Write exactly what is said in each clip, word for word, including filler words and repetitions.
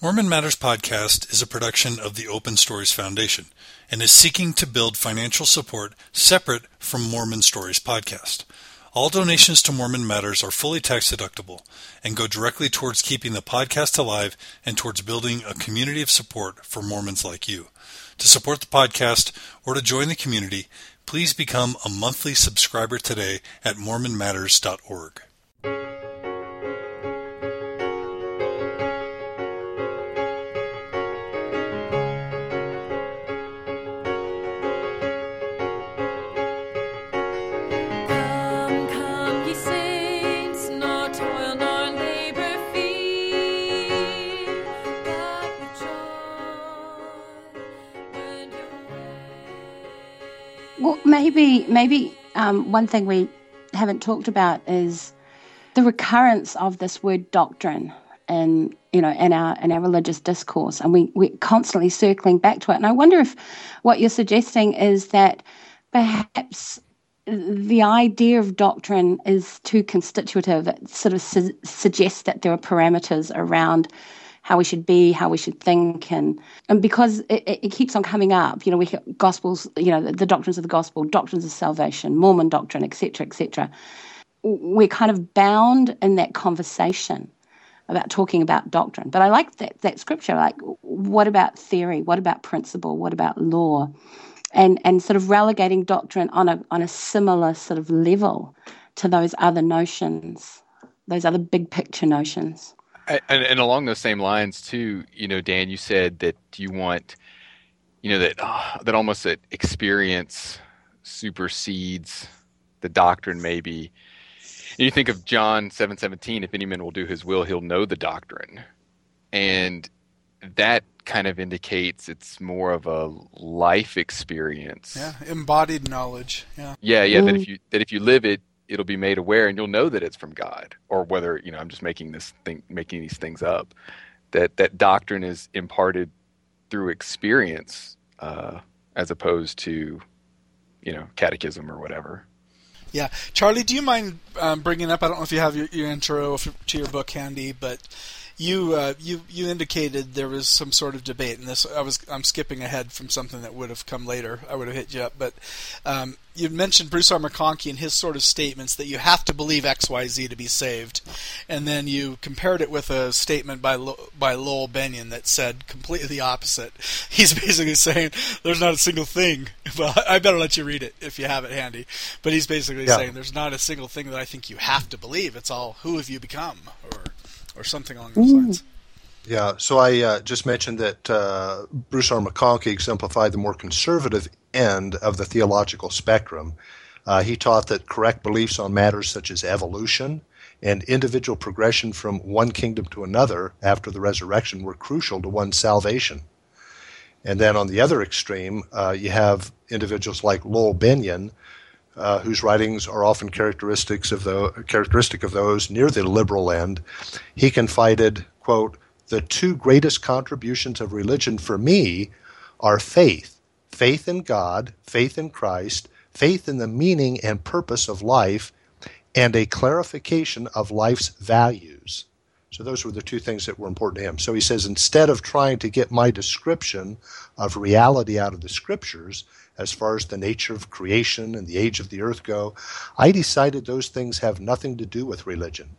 Mormon Matters Podcast is a production of the Open Stories Foundation and is seeking to build financial support separate from Mormon Stories Podcast. All donations to Mormon Matters are fully tax deductible and go directly towards keeping the podcast alive and towards building a community of support for Mormons like you. To support the podcast or to join the community, please become a monthly subscriber today at mormon matters dot org. Well, maybe maybe um, one thing we haven't talked about is the recurrence of this word doctrine in you know in our in our religious discourse, and we we're constantly circling back to it. And I wonder if what you're suggesting is that perhaps the idea of doctrine is too constitutive. It sort of su- suggests that there are parameters around how we should be, how we should think, and and because it, it keeps on coming up, you know, we have gospels, you know, the, the doctrines of the gospel, doctrines of salvation, Mormon doctrine, et cetera, et cetera. We're kind of bound in that conversation about talking about doctrine. But I like that that scripture, like, what about theory? What about principle? What about law? And and sort of relegating doctrine on a on a similar sort of level to those other notions, those other big picture notions. And, and along those same lines, too, you know, Dan, you said that you want, you know, that uh, that almost that experience supersedes the doctrine, maybe. And you think of John seven seventeen, if any man will do his will, he'll know the doctrine. And that kind of indicates it's more of a life experience. Yeah, embodied knowledge. Yeah, yeah, yeah. Mm. That if you that if you live it, it'll be made aware, and you'll know that it's from God, or whether, you know, I'm just making this thing, making these things up. That that doctrine is imparted through experience, uh, as opposed to, you know, catechism or whatever. Yeah, Charlie, do you mind um, bringing up? I don't know if you have your, your intro to your book handy, but you uh, you you indicated there was some sort of debate in this. I was I'm skipping ahead from something that would have come later. I would have hit you up, but um, you mentioned Bruce R. McConkie and his sort of statements that you have to believe X Y Z to be saved, and then you compared it with a statement by Lo- by Lowell Bennion that said completely the opposite. He's basically saying there's not a single thing. Well, I better let you read it if you have it handy. But he's basically yeah. saying there's not a single thing that I think you have to believe. It's all who have you become, or or something along those lines. Yeah, so I uh, just mentioned that uh, Bruce R. McConkie exemplified the more conservative end of the theological spectrum. Uh, he taught that correct beliefs on matters such as evolution and individual progression from one kingdom to another after the resurrection were crucial to one's salvation. And then on the other extreme, uh, you have individuals like Lowell Bennion, Uh, whose writings are often characteristics of the characteristic of those near the liberal end. He confided, quote, "The two greatest contributions of religion for me are faith, faith in God, faith in Christ, faith in the meaning and purpose of life, and a clarification of life's values." So those were the two things that were important to him. So he says, instead of trying to get my description of reality out of the scriptures, as far as the nature of creation and the age of the earth go, I decided those things have nothing to do with religion.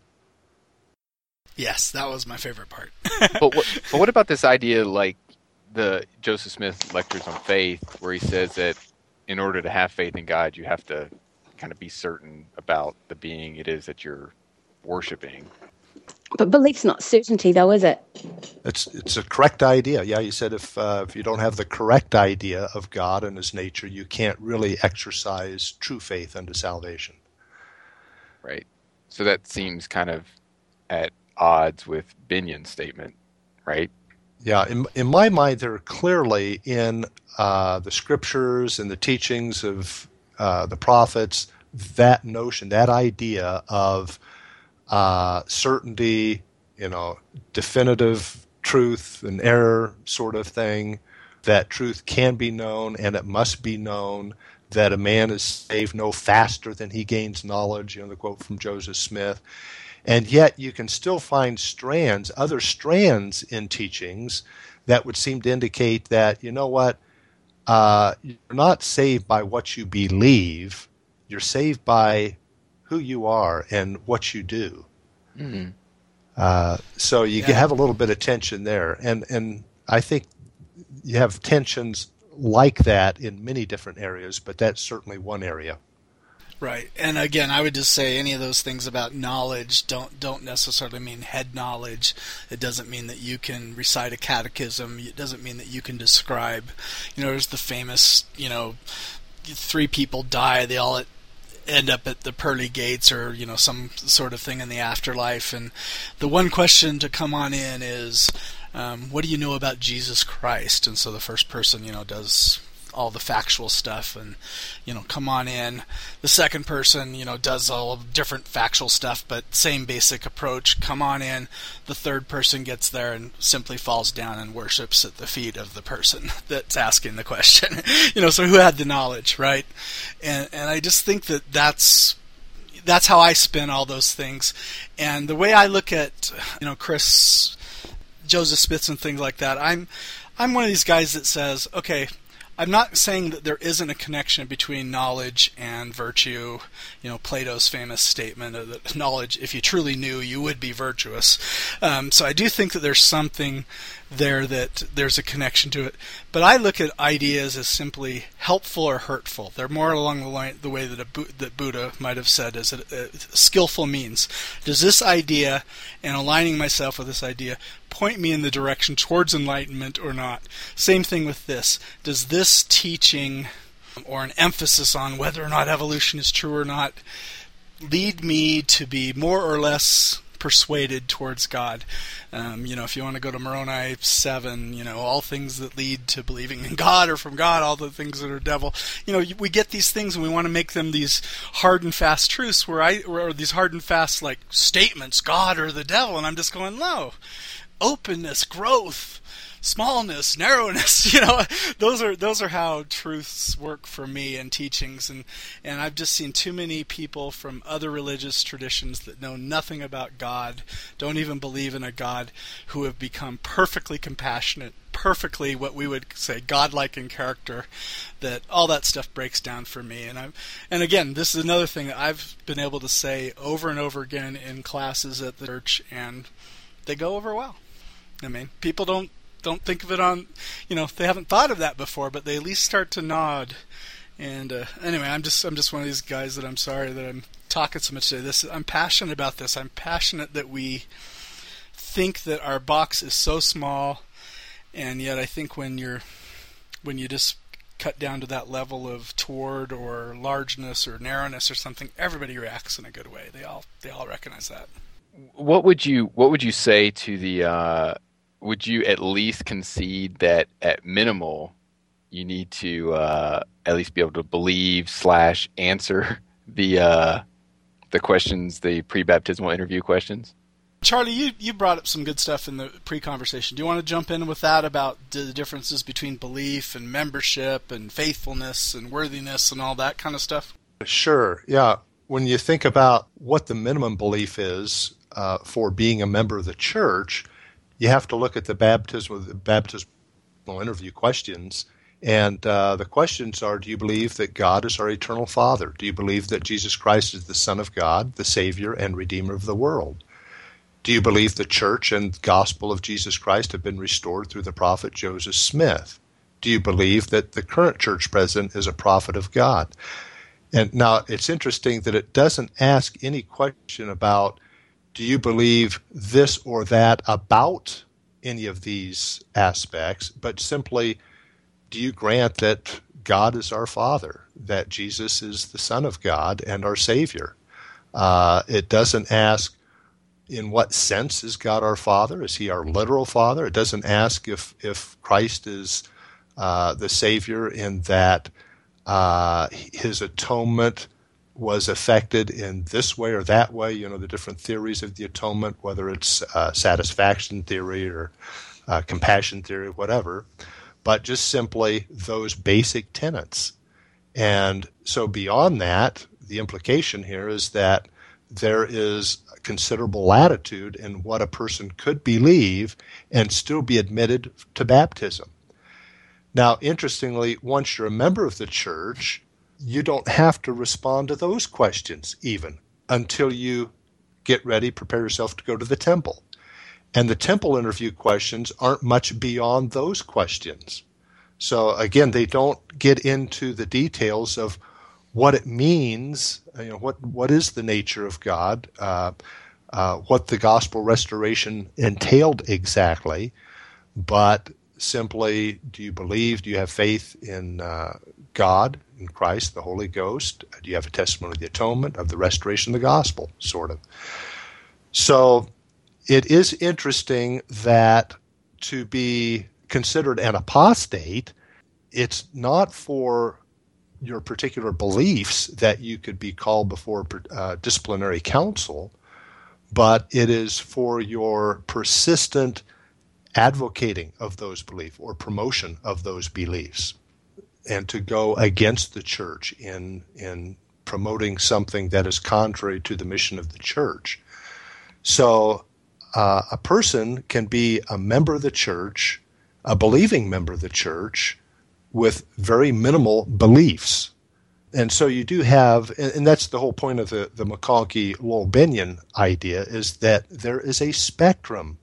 Yes, that was my favorite part. but, what, but what about this idea, like the Joseph Smith Lectures on Faith, where he says that in order to have faith in God, you have to kind of be certain about the being it is that you're worshiping. But belief's not certainty, though, is it? It's it's a correct idea. Yeah, you said if uh, if you don't have the correct idea of God and His nature, you can't really exercise true faith unto salvation. Right. So that seems kind of at odds with Bennion's statement, right? Yeah, in in my mind, they're clearly in uh, the scriptures and the teachings of uh, the prophets, that notion, that idea of Uh, certainty, you know, definitive truth and error sort of thing, that truth can be known and it must be known, that a man is saved no faster than he gains knowledge, you know, the quote from Joseph Smith. And yet you can still find strands, other strands in teachings that would seem to indicate that, you know what, uh, you're not saved by what you believe, you're saved by who you are and what you do. Mm-hmm. Uh, so you yeah. have a little bit of tension there. And, and I think you have tensions like that in many different areas, but that's certainly one area. Right. And again, I would just say any of those things about knowledge don't don't necessarily mean head knowledge. It doesn't mean that you can recite a catechism. It doesn't mean that you can describe. You know, there's the famous, you know, three people die, they all end up at the pearly gates or, you know, some sort of thing in the afterlife. And the one question to come on in is, um, what do you know about Jesus Christ? And so the first person, you know, does all the factual stuff and, you know, come on in. The second person, you know, does all different factual stuff, but same basic approach, come on in. The third person gets there and simply falls down and worships at the feet of the person that's asking the question. You know, so who had the knowledge, right? And and I just think that that's that's how I spin all those things. And the way I look at, you know, Chris, Joseph Smith and things like that, I'm I'm one of these guys that says, okay, I'm not saying that there isn't a connection between knowledge and virtue. You know, Plato's famous statement that knowledge, if you truly knew, you would be virtuous. Um, so I do think that there's something there, that there's a connection to it. But I look at ideas as simply helpful or hurtful. They're more along the line, the way that a, that Buddha might have said, as a, a skillful means. Does this idea, and aligning myself with this idea, point me in the direction towards enlightenment or not? Same thing with this. Does this teaching or an emphasis on whether or not evolution is true or not lead me to be more or less persuaded towards God? Um, you know, if you want to go to Moroni seven, you know, all things that lead to believing in God are from God, all the things that are devil. You know, we get these things and we want to make them these hard and fast truths, where I, or these hard and fast, like, statements, God or the devil, and I'm just going, no. Openness, growth, smallness, narrowness, you know, those are those are how truths work for me and teachings, and, and I've just seen too many people from other religious traditions that know nothing about God, don't even believe in a God, who have become perfectly compassionate, perfectly what we would say godlike in character, that all that stuff breaks down for me. And I, and again, this is another thing that I've been able to say over and over again in classes at the church, and they go over well. I mean, people don't don't think of it on, you know, they haven't thought of that before, but they at least start to nod. And uh, anyway, I'm just I'm just one of these guys that I'm sorry that I'm talking so much today. This I'm passionate about this. I'm passionate that we think that our box is so small, and yet I think when you're when you just cut down to that level of toward or largeness or narrowness or something, everybody reacts in a good way. They all they all recognize that. What would you what would you say to the uh, would you at least concede that at minimal you need to uh, at least be able to believe slash answer the uh, the questions, the pre-baptismal interview questions? Charlie, you, you brought up some good stuff in the pre-conversation. Do you want to jump in with that about the differences between belief and membership and faithfulness and worthiness and all that kind of stuff? Sure, yeah. When you think about what the minimum belief is uh, for being a member of the church, you have to look at the baptismal, the baptismal interview questions. And uh, the questions are, do you believe that God is our eternal Father? Do you believe that Jesus Christ is the Son of God, the Savior and Redeemer of the world? Do you believe the church and gospel of Jesus Christ have been restored through the prophet Joseph Smith? Do you believe that the current church president is a prophet of God? And now it's interesting that it doesn't ask any question about, do you believe this or that about any of these aspects, but simply, do you grant that God is our Father, that Jesus is the Son of God and our Savior? Uh, it doesn't ask, in what sense is God our Father? Is he our literal Father? It doesn't ask if, if Christ is uh, the Savior in that uh, his atonement was affected in this way or that way, you know, the different theories of the atonement, whether it's uh, satisfaction theory or uh, compassion theory, whatever, but just simply those basic tenets. And so beyond that, the implication here is that there is considerable latitude in what a person could believe and still be admitted to baptism. Now, interestingly, once you're a member of the church, you don't have to respond to those questions even until you get ready, prepare yourself to go to the temple. And the temple interview questions aren't much beyond those questions. So again, they don't get into the details of what it means, you know, what what is the nature of God, uh, uh, what the gospel restoration entailed exactly, but simply, do you believe, do you have faith in uh, God, in Christ, the Holy Ghost? Do you have a testimony of the atonement, of the restoration of the gospel, sort of? So it is interesting that to be considered an apostate, it's not for your particular beliefs that you could be called before uh, disciplinary council, but it is for your persistent advocating of those beliefs or promotion of those beliefs, and to go against the church in in promoting something that is contrary to the mission of the church. So uh, a person can be a member of the church, a believing member of the church, with very minimal beliefs. And so you do have, and that's the whole point of the, the McConkie-Lowell-Bennion idea, is that there is a spectrum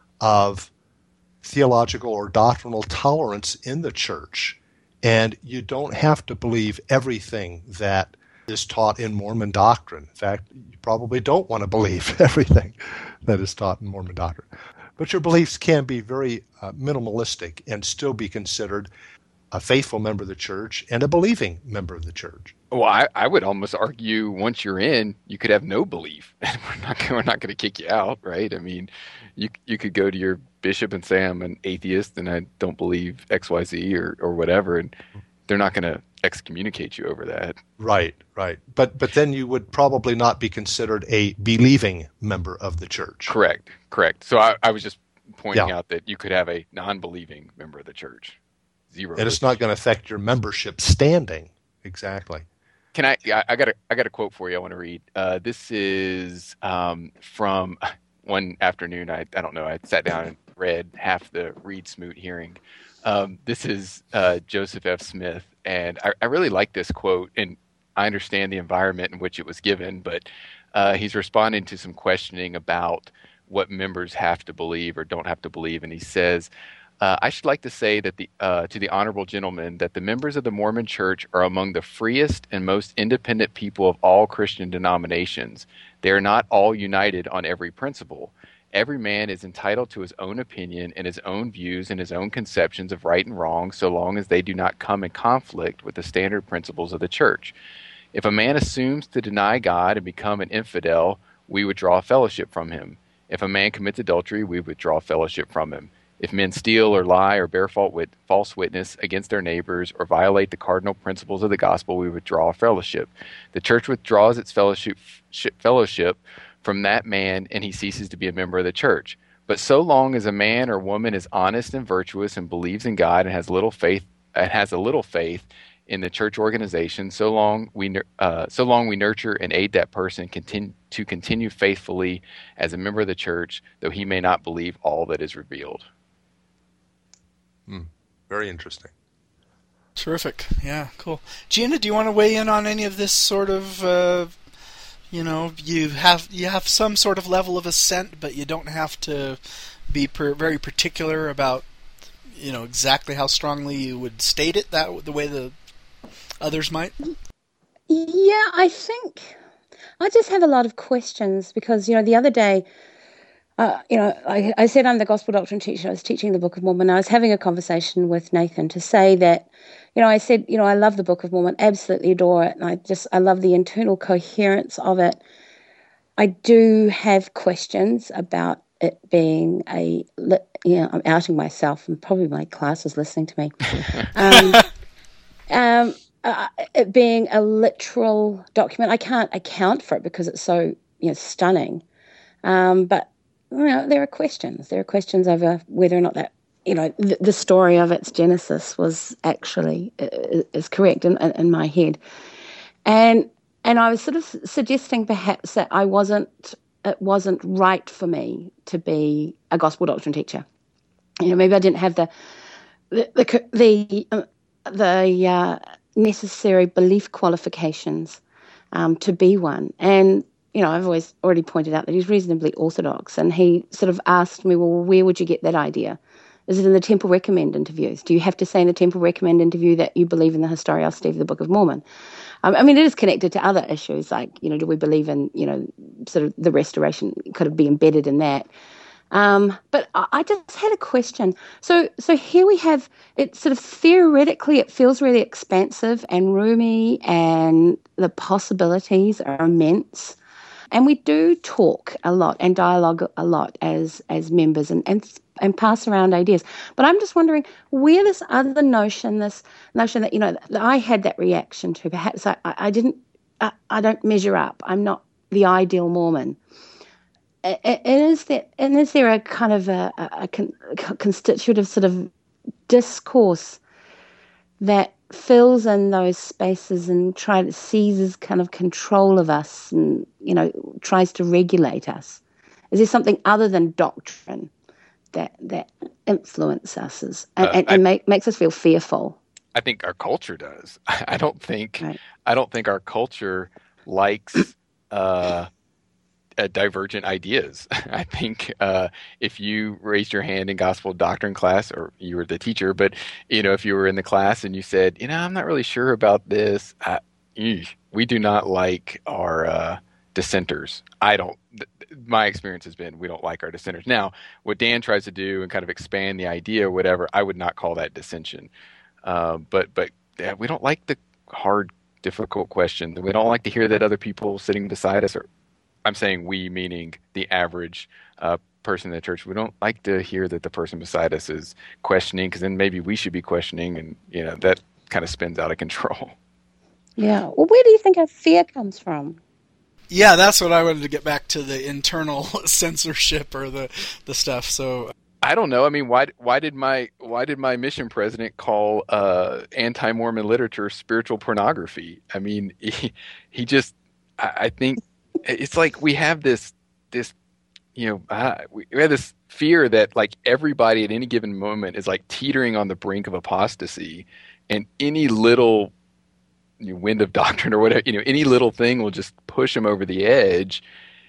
of theological or doctrinal tolerance in the church. And you don't have to believe everything that is taught in Mormon doctrine. In fact, you probably don't want to believe everything that is taught in Mormon doctrine. But your beliefs can be very uh, minimalistic and still be considered a faithful member of the church and a believing member of the church. Well, I, I would almost argue once you're in, you could have no belief. we're not we're not going to kick you out, right? I mean, you you could go to your bishop and say I'm an atheist and I don't believe X Y Z or or whatever, and they're not going to excommunicate you over that. Right, right. But but then you would probably not be considered a believing member of the church. Correct, correct. So I, I was just pointing Yeah. out that you could have a non-believing member of the church. Zero. And it's not going to affect your membership standing. Exactly. Can I? I I got a I got a quote for you. I want to read. Uh, this is um, from one afternoon. I I don't know. I sat down and read half the Reed Smoot hearing. Um, this is uh, Joseph F. Smith, and I, I really like this quote. And I understand the environment in which it was given, but uh, he's responding to some questioning about what members have to believe or don't have to believe, and he says. Uh, I should like to say that the uh, to the honorable gentleman that the members of the Mormon Church are among the freest and most independent people of all Christian denominations. They are not all united on every principle. Every man is entitled to his own opinion and his own views and his own conceptions of right and wrong, so long as they do not come in conflict with the standard principles of the Church. If a man assumes to deny God and become an infidel, we withdraw fellowship from him. If a man commits adultery, we withdraw fellowship from him. If men steal or lie or bear false witness against their neighbors or violate the cardinal principles of the gospel, we withdraw fellowship. The church withdraws its fellowship fellowship from that man, and he ceases to be a member of the church. But so long as a man or woman is honest and virtuous and believes in God and has little faith and has a little faith in the church organization, so long we uh, so long we nurture and aid that person continue, to continue faithfully as a member of the church, though he may not believe all that is revealed. Hmm. Very interesting. Terrific. Yeah, cool. Gina, do you want to weigh in on any of this sort of, uh, you know, you have you have some sort of level of assent, but you don't have to be per, very particular about, you know, exactly how strongly you would state it that the way the others might? Yeah, I think I just have a lot of questions because, you know, the other day, Uh, you know, I, I said I'm the gospel doctrine teacher. I was teaching the Book of Mormon. I was having a conversation with Nathan to say that, you know, I said, you know, I love the Book of Mormon, absolutely adore it. And I just, I love the internal coherence of it. I do have questions about it being a, you know, I'm outing myself and probably my class is listening to me. um, um, uh, it being a literal document. I can't account for it because it's so, you know, stunning. Um, but, you know, there are questions. There are questions over whether or not that, you know, the, the story of its genesis was actually uh, is correct in, in, in my head. And and I was sort of suggesting perhaps that I wasn't it wasn't right for me to be a gospel doctrine teacher. You know, maybe I didn't have the the the the, uh, the uh, necessary belief qualifications um, to be one. And you know, I've always already pointed out that he's reasonably orthodox, and he sort of asked me, well, where would you get that idea? Is it in the Temple Recommend interviews? Do you have to say in the Temple Recommend interview that you believe in the historicity of the Book of Mormon? Um, I mean, it is connected to other issues, like, you know, do we believe in, you know, sort of the restoration? Could it be embedded in that? Um, but I just had a question. So, so here we have it. Sort of theoretically, it feels really expansive and roomy, and the possibilities are immense. And we do talk a lot and dialogue a lot as as members, and, and and pass around ideas. But I'm just wondering where this other notion, this notion that, you know, that I had that reaction to, perhaps I, I didn't, I, I don't measure up. I'm not the ideal Mormon. And is there, and is there a kind of a, a, a constitutive sort of discourse that fills in those spaces and tries to seizes kind of control of us and, you know, tries to regulate us? Is there something other than doctrine that that influences us and, uh, and, and I, make, makes us feel fearful? I think our culture does. I don't think right. I don't think our culture likes uh, uh, divergent ideas. I think uh, if you raised your hand in gospel doctrine class, or you were the teacher, but you know, if you were in the class and you said, you know, I'm not really sure about this, I, we do not like our uh, dissenters. I don't. My experience has been we don't like our dissenters. Now, what Dan tries to do and kind of expand the idea or whatever, I would not call that dissension. Uh, but but yeah, we don't like the hard, difficult questions. We don't like to hear that other people sitting beside us, or I'm saying we, meaning the average uh, person in the church, we don't like to hear that the person beside us is questioning, because then maybe we should be questioning, and you know that kind of spins out of control. Yeah. Well, where do you think our fear comes from? Yeah, that's what I wanted to get back to, the internal censorship or the, the stuff. So I don't know. I mean, why why did my why did my mission president call uh, anti-Mormon literature spiritual pornography? I mean, he, he just I, I think it's like we have this this you know uh, we have this fear that like everybody at any given moment is like teetering on the brink of apostasy, and any little wind of doctrine or whatever, you know, any little thing will just push them over the edge.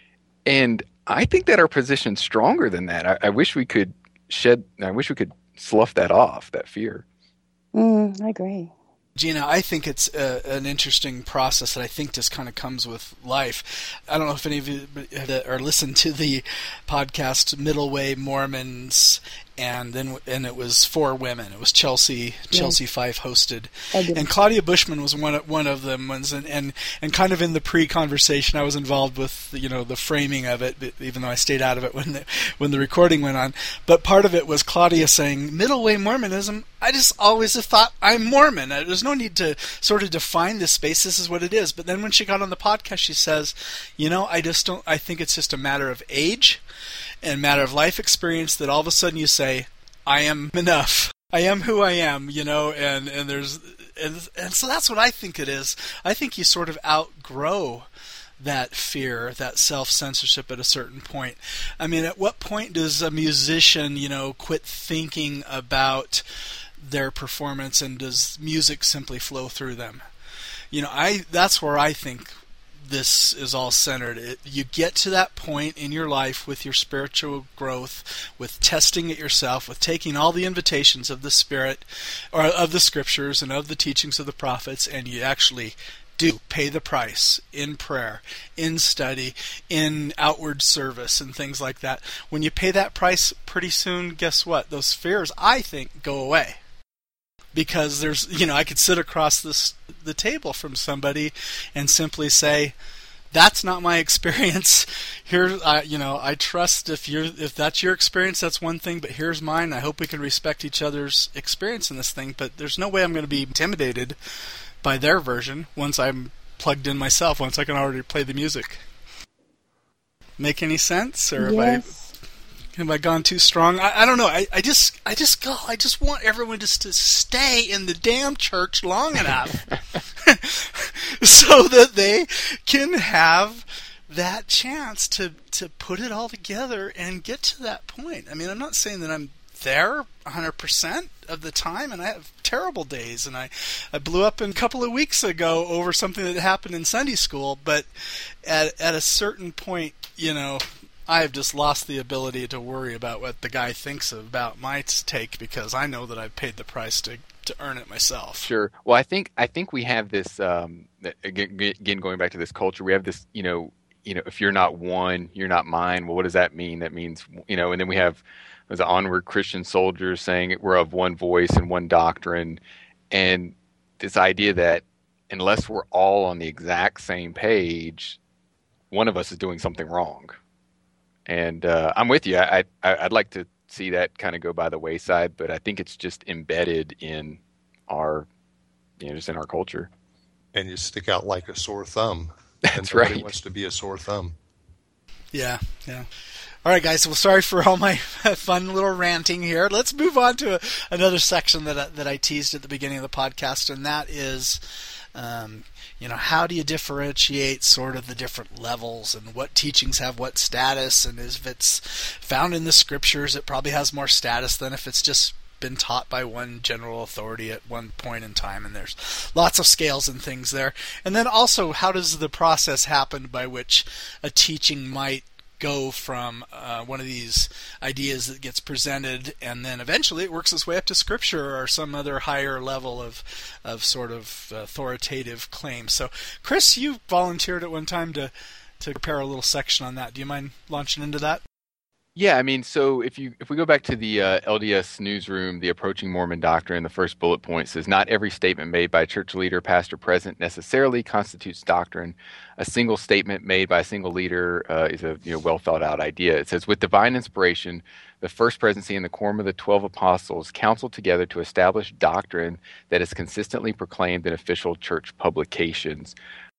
And I think that our position's stronger than that. I, I wish we could shed, I wish we could slough that off, that fear. Mm, I agree. Gina, I think it's a, an interesting process that I think just kind of comes with life. I don't know if any of you have or listened to the podcast Middle Way Mormons, and then and it was for women. It was Chelsea Chelsea yes. Fife hosted, and Claudia Bushman was one of, one of them ones. And, and and kind of in the pre-conversation, I was involved with you know the framing of it, even though I stayed out of it when the when the recording went on. But part of it was Claudia saying, "Middle Way Mormonism. I just always have thought I'm Mormon. There's no need to sort of define this space. This is what it is." But then when she got on the podcast, she says, "You know, I just don't. I think it's just a matter of age." And matter of life experience that all of a sudden you say, I am enough. I am who I am, you know, and, and there's and and so that's what I think it is. I think you sort of outgrow that fear, that self-censorship at a certain point. I mean, at what point does a musician, you know, quit thinking about their performance, and does music simply flow through them? You know, I that's where I think this is all centered. It, you get to that point in your life with your spiritual growth, with testing it yourself, with taking all the invitations of the Spirit, or of the Scriptures and of the teachings of the prophets, and you actually do pay the price in prayer, in study, in outward service, and things like that. When you pay that price, pretty soon, guess what? Those fears, I think, go away. Because there's, you know, I could sit across this the table from somebody and simply say, "That's not my experience. Here, I, you know, I trust if you're if that's your experience, that's one thing. But here's mine. I hope we can respect each other's experience in this thing. But there's no way I'm going to be intimidated by their version once I'm plugged in myself. Once I can already play the music." Make any sense? Or yes. have I Have I gone too strong? I, I don't know. I, I just, I just go. I just want everyone just to stay in the damn church long enough so that they can have that chance to, to put it all together and get to that point. I mean, I'm not saying that I'm there one hundred percent of the time, and I have terrible days, and I, I blew up a couple of weeks ago over something that happened in Sunday school, but at at a certain point, you know, I have just lost the ability to worry about what the guy thinks about my take, because I know that I've paid the price to to earn it myself. Sure. Well, I think I think we have this um, again, going back to this culture. We have this, you know, you know, if you're not one, you're not mine. Well, what does that mean? That means, you know, and then we have as onward Christian soldiers saying we're of one voice and one doctrine, and this idea that unless we're all on the exact same page, one of us is doing something wrong. And uh, I'm with you. I, I I'd like to see that kind of go by the wayside, but I think it's just embedded in our, you know, just in our culture. And you stick out like a sore thumb. That's and nobody right. wants to be a sore thumb. Yeah, yeah. All right, guys. Well, sorry for all my fun little ranting here. Let's move on to a, another section that I, that I teased at the beginning of the podcast, and that is, um, you know, how do you differentiate sort of the different levels and what teachings have what status, and if it's found in the scriptures, it probably has more status than if it's just been taught by one general authority at one point in time, and there's lots of scales and things there. And then also, how does the process happen by which a teaching might go from uh, one of these ideas that gets presented, and then eventually it works its way up to Scripture or some other higher level of of sort of authoritative claim. So, Chris, you volunteered at one time to to prepare a little section on that. Do you mind launching into that? Yeah, I mean, so if you if we go back to the uh, L D S Newsroom, the Approaching Mormon Doctrine, the first bullet point says, not every statement made by a church leader, pastor present, necessarily constitutes doctrine. A single statement made by a single leader uh, is a you know, well thought out idea. It says, with divine inspiration, the first presidency and the quorum of the twelve apostles counseled together to establish doctrine that is consistently proclaimed in official church publications.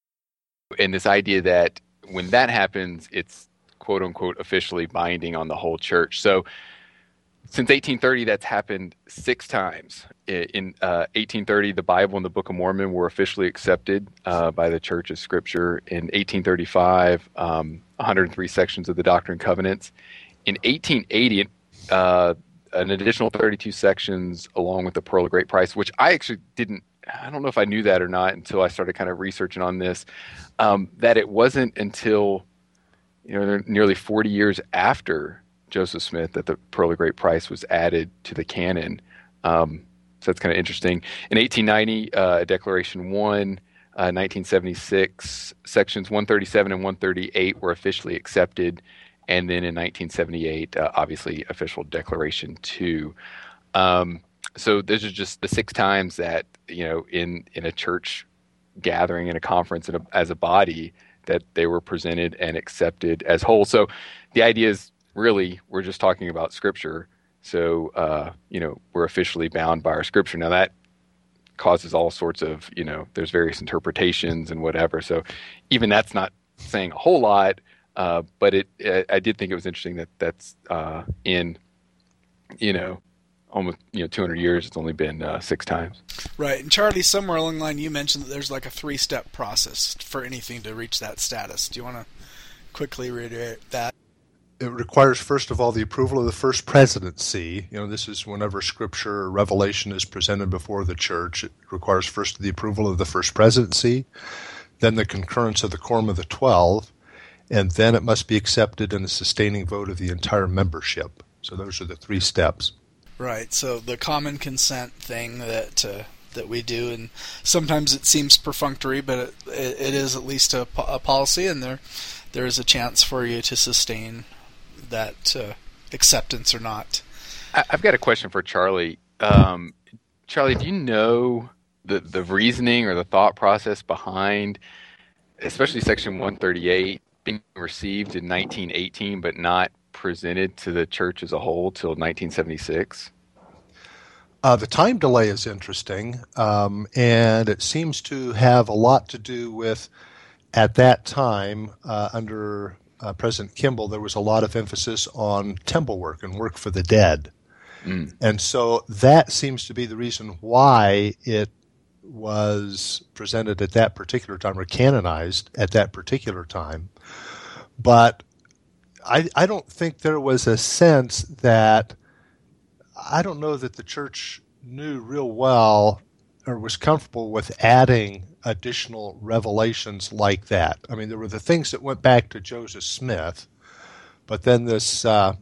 And this idea that when that happens, it's quote unquote officially binding on the whole church. So since eighteen thirty, that's happened six times. In uh, eighteen thirty, the Bible and the Book of Mormon were officially accepted uh, by the church as scripture. In eighteen thirty-five, um, one hundred three sections of the Doctrine and Covenants. In eighteen eighty, uh, an additional thirty-two sections along with the Pearl of Great Price, which I actually didn't, I don't know if I knew that or not until I started kind of researching on this, um, that it wasn't until you know, nearly forty years after Joseph Smith that the Pearl of Great Price was added to the canon. Um, so that's kind of interesting. In eighteen ninety, uh, Declaration one, uh, nineteen seventy-six, sections one thirty-seven and one thirty-eight were officially accepted. And then in nineteen seventy-eight, uh, obviously, official Declaration two. Um, so this is just the six times that, you know, in, in a church gathering, in a conference, in a, as a body, that they were presented and accepted as whole. So the idea is really we're just talking about Scripture. So, uh, you know, we're officially bound by our Scripture. Now that causes all sorts of, you know, there's various interpretations and whatever. So even that's not saying a whole lot, uh, but it, I did think it was interesting that that's uh, in, you know, almost, you know, two hundred years, it's only been uh, six times. Right. And Charlie, somewhere along the line, you mentioned that there's like a three-step process for anything to reach that status. Do you want to quickly reiterate that? It requires, first of all, the approval of the first presidency. You know, this is whenever Scripture or Revelation is presented before the church. It requires first the approval of the first presidency, then the concurrence of the quorum of the twelve, and then it must be accepted in a sustaining vote of the entire membership. So those are the three steps. Right, so the common consent thing that uh, that we do, and sometimes it seems perfunctory, but it, it is at least a, a policy, and there there is a chance for you to sustain that uh, acceptance or not. I've got a question for Charlie. Um, Charlie, do you know the, the reasoning or the thought process behind, especially Section one thirty-eight, being received in nineteen eighteen but not presented to the church as a whole till nineteen seventy-six? Uh, the time delay is interesting, um, and it seems to have a lot to do with, at that time, uh, under uh, President Kimball, there was a lot of emphasis on temple work and work for the dead. Mm. And so that seems to be the reason why it was presented at that particular time, or canonized at that particular time. but I, I don't think there was a sense that, I don't know that the church knew real well or was comfortable with adding additional revelations like that. I mean, there were the things that went back to Joseph Smith, but then this, uh,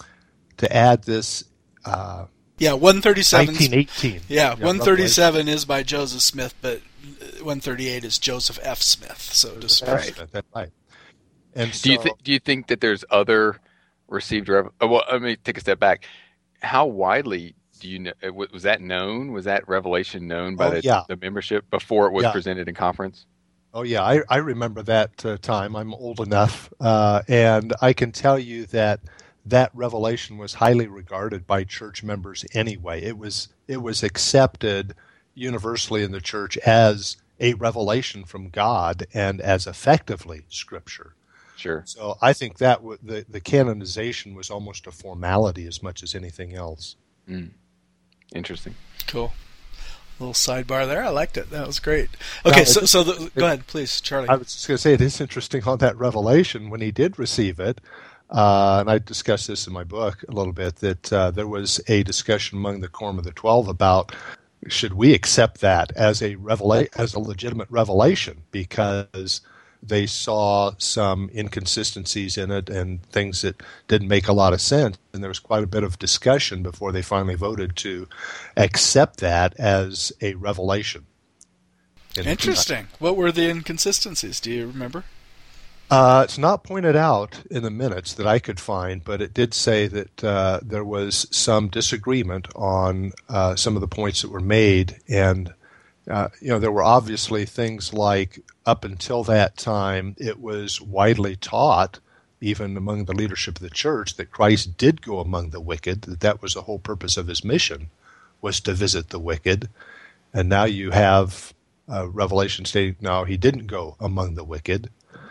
to add this, uh, yeah, one thirty-seven. nineteen eighteen. Yeah, yeah one thirty-seven is by Joseph Smith, but one thirty-eight is Joseph F. Smith, so to speak. Right. That's right. And do so, you th- do you think that there's other received? Rev- oh, well, let me take a step back. How widely do you know? Was that known? Was that revelation known by oh, the, yeah. the membership before it was yeah. presented in conference? Oh yeah, I, I remember that uh, time. I'm old enough, uh, and I can tell you that that revelation was highly regarded by church members anyway. It was it was accepted universally in the church as a revelation from God and as effectively Scripture. Sure. So I think that w- the the canonization was almost a formality as much as anything else. Mm. Interesting. Cool. Little sidebar there. I liked it. That was great. Okay, now, so so the, go ahead, please, Charlie. I was just going to say it is interesting on that revelation when he did receive it. Uh, and I discussed this in my book a little bit, that uh, there was a discussion among the Quorum of the Twelve about should we accept that as a revela- as a legitimate revelation, because they saw some inconsistencies in it and things that didn't make a lot of sense. And there was quite a bit of discussion before they finally voted to accept that as a revelation. Interesting. What were the inconsistencies? Do you remember? Uh, it's not pointed out in the minutes that I could find, but it did say that uh, there was some disagreement on uh, some of the points that were made. And, uh, you know, there were obviously things like up until that time, it was widely taught, even among the leadership of the church, that Christ did go among the wicked, that that was the whole purpose of his mission, was to visit the wicked. And now you have uh, Revelation stating, no, he didn't go among the wicked.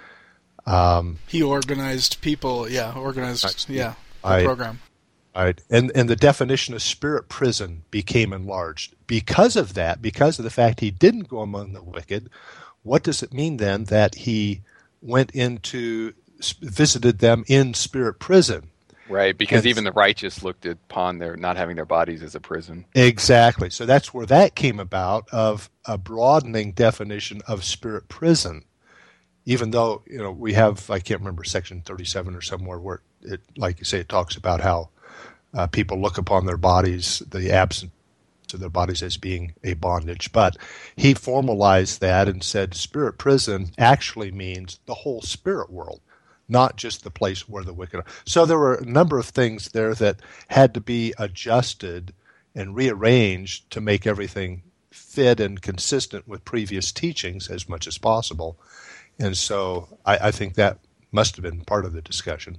Um, he organized people, yeah, organized, I, yeah, the I, program. Right, and and the definition of spirit prison became enlarged because of that, because of the fact he didn't go among the wicked. What does it mean then that he went into visited them in spirit prison? Right, because and, even the righteous looked upon their not having their bodies as a prison. Exactly. So that's where that came about, of a broadening definition of spirit prison. Even though, you know, we have, I can't remember, section thirty-seven or somewhere where it, like you say, it talks about how uh, people look upon their bodies, the absence of their bodies, as being a bondage. But he formalized that and said spirit prison actually means the whole spirit world, not just the place where the wicked are. So there were a number of things there that had to be adjusted and rearranged to make everything fit and consistent with previous teachings as much as possible. And so I, I think that must have been part of the discussion.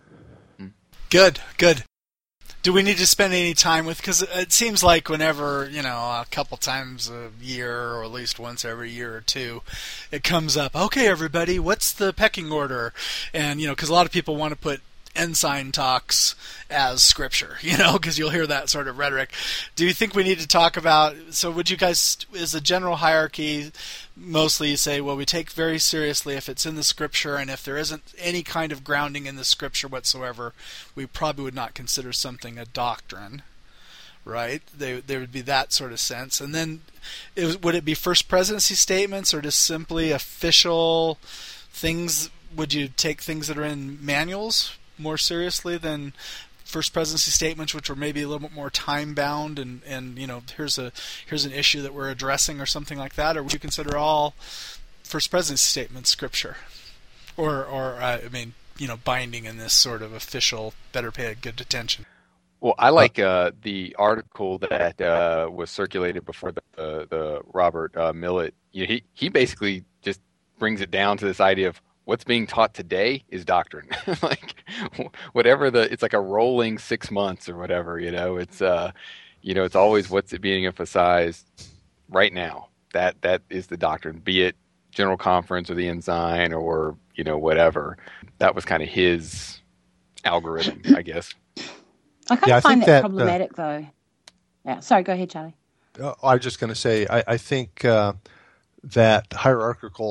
Good, good. Do we need to spend any time with, because it seems like whenever, you know, a couple times a year, or at least once every year or two, it comes up, okay, everybody, what's the pecking order? And, you know, because a lot of people want to put ensign talks as scripture, you know, because you'll hear that sort of rhetoric. Do you think we need to talk about, so would you guys, is the general hierarchy mostly you say, well, we take very seriously if it's in the scripture, and if there isn't any kind of grounding in the scripture whatsoever, we probably would not consider something a doctrine, right? They, there would be that sort of sense. And then it, would it be first presidency statements, or just simply official things? Would you take things that are in manuals more seriously than first presidency statements, which were maybe a little bit more time bound, and, and you know, here's a here's an issue that we're addressing, or something like that? Or would you consider all first presidency statements scripture, or or uh, I mean, you know, binding in this sort of official, better pay good attention? Well, I like uh, the article that uh, was circulated before the uh, the Robert uh, Millett. You know, he he basically just brings it down to this idea of what's being taught today is doctrine. Like whatever the, it's like a rolling six months or whatever, you know, it's, uh, you know, it's always what's being emphasized right now. That, that is the doctrine, be it General Conference or the Ensign or, you know, whatever. That was kind of his algorithm, I guess. I kind yeah, of I find that, that problematic uh, though. Yeah. Sorry, go ahead, Charlie. Uh, I was just going to say, I, I think uh, that hierarchical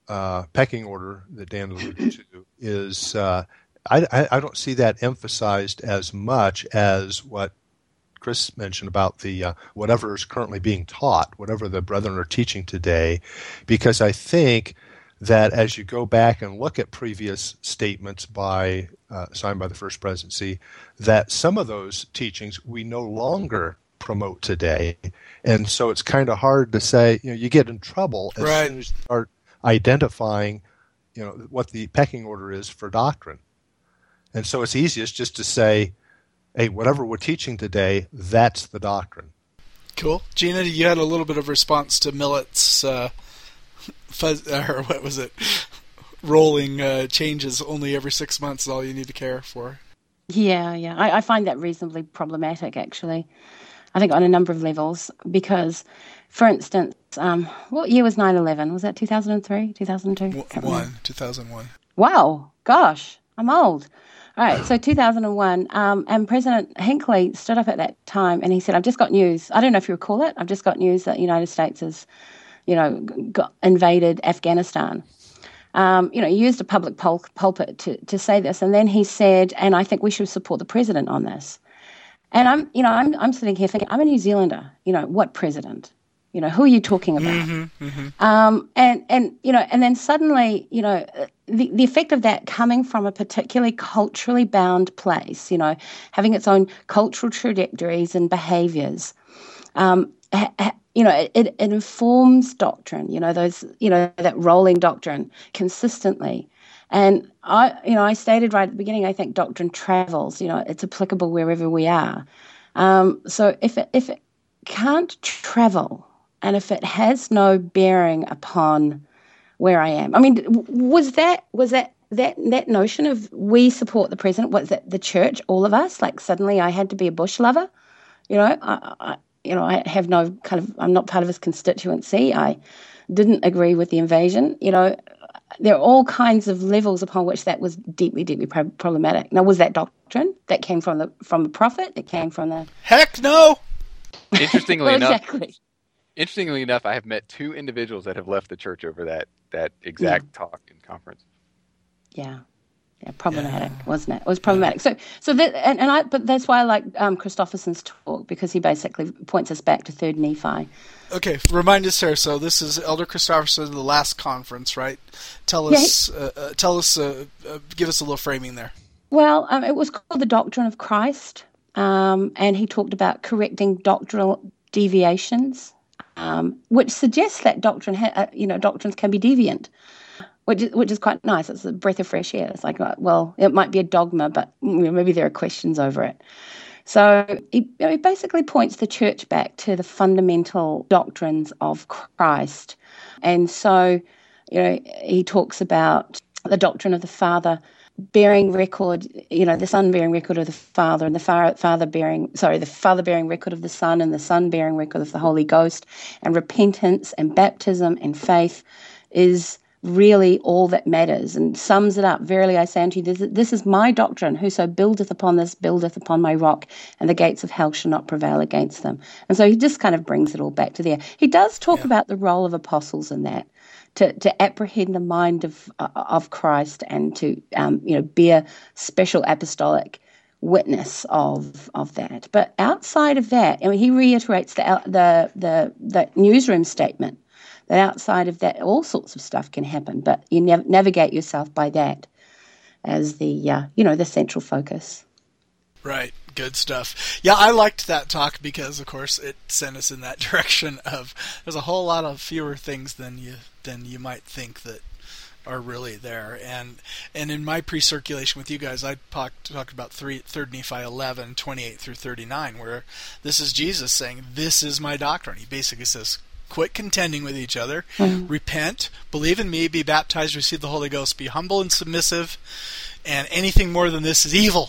uh, pecking order that Dan alluded to is uh, I, I, I don't see that emphasized as much as what Chris mentioned about the uh, whatever is currently being taught, whatever the brethren are teaching today, because I think that as you go back and look at previous statements by uh, signed by the First Presidency, that some of those teachings we no longer promote today, and so it's kind of hard to say. You know, you get in trouble as right. soon as you start identifying, you know, what the pecking order is for doctrine, and so it's easiest just to say, hey, whatever we're teaching today, that's the doctrine. Cool. Gina, you had a little bit of response to Millett's, uh, fuzz, or what was it, rolling uh, changes only every six months is all you need to care for. Yeah, yeah. I, I find that reasonably problematic, actually. I think on a number of levels, because, for instance, um, what year was nine eleven? Was that two thousand three, two thousand two? One, two thousand one. Wow. Gosh, I'm old. All right, so two thousand one, um, and President Hinckley stood up at that time and he said, I've just got news. I don't know if you recall it. I've just got news that the United States has, you know, got invaded Afghanistan. Um, you know, he used a public pul- pulpit to, to say this. And then he said, and I think we should support the president on this. And I'm, you know, I'm, I'm sitting here thinking, I'm a New Zealander. You know, what president? You know, who are you talking about? Mm-hmm, mm-hmm. Um, and, and, you know, and then suddenly, you know, the, the effect of that coming from a particularly culturally bound place, you know, having its own cultural trajectories and behaviors, um, ha, ha, you know, it, it informs doctrine, you know, those, you know, that rolling doctrine consistently. And I, you know, I stated right at the beginning, I think doctrine travels, you know, it's applicable wherever we are. Um, so if it, if it can't travel, and if it has no bearing upon where I am, I mean, was that was that that that notion of we support the president? Was that the church, all of us? Like suddenly, I had to be a Bush lover, you know? I, I, you know, I have no kind of. I'm not part of his constituency. I didn't agree with the invasion. You know, there are all kinds of levels upon which that was deeply, deeply pro- problematic. Now, was that doctrine that came from the from the prophet? It came from the heck no. Interestingly well, enough. Exactly. Interestingly enough, I have met two individuals that have left the church over that, that exact yeah. talk and conference. Yeah, yeah, problematic, yeah. wasn't it? It was problematic. Yeah. So, so that, and, and I, but that's why I like um, Christopherson's talk, because he basically points us back to Third Nephi. Okay, remind us here. So this is Elder Christopherson, the last conference, right? Tell us, yeah, he, uh, uh, tell us, uh, uh, give us a little framing there. Well, um, it was called the Doctrine of Christ, um, and he talked about correcting doctrinal deviations. Um, which suggests that doctrine, ha- uh, you know, doctrines can be deviant, which is, which is quite nice. It's a breath of fresh air. It's like, well, it might be a dogma, but maybe there are questions over it. So he, you know, he basically points the church back to the fundamental doctrines of Christ. And so, you know, he talks about the doctrine of the Father bearing record, you know, the Son bearing record of the Father, and the fa- Father bearing, sorry, the Father bearing record of the Son, and the Son bearing record of the Holy Ghost, and repentance and baptism and faith is really all that matters, and sums it up. Verily I say unto you, this, this is my doctrine. Whoso buildeth upon this buildeth upon my rock, and the gates of hell shall not prevail against them. And so he just kind of brings it all back to there. He does talk yeah. about the role of apostles in that, to, to apprehend the mind of uh, of Christ, and to um, you know bear special apostolic witness of of that. But outside of that, I mean, he reiterates the the the, the newsroom statement that outside of that, all sorts of stuff can happen, but you nav- navigate yourself by that as the uh, you know the central focus. Right. Good stuff. Yeah, I liked that talk because, of course, it sent us in that direction of there's a whole lot of fewer things than you than you might think that are really there. And and in my pre-circulation with you guys, I talked talked about three, Third Nephi eleven, twenty-eight through thirty-nine, where this is Jesus saying, "This is my doctrine." He basically says, quit contending with each other, mm-hmm. repent, believe in me, be baptized, receive the Holy Ghost, be humble and submissive, and anything more than this is evil.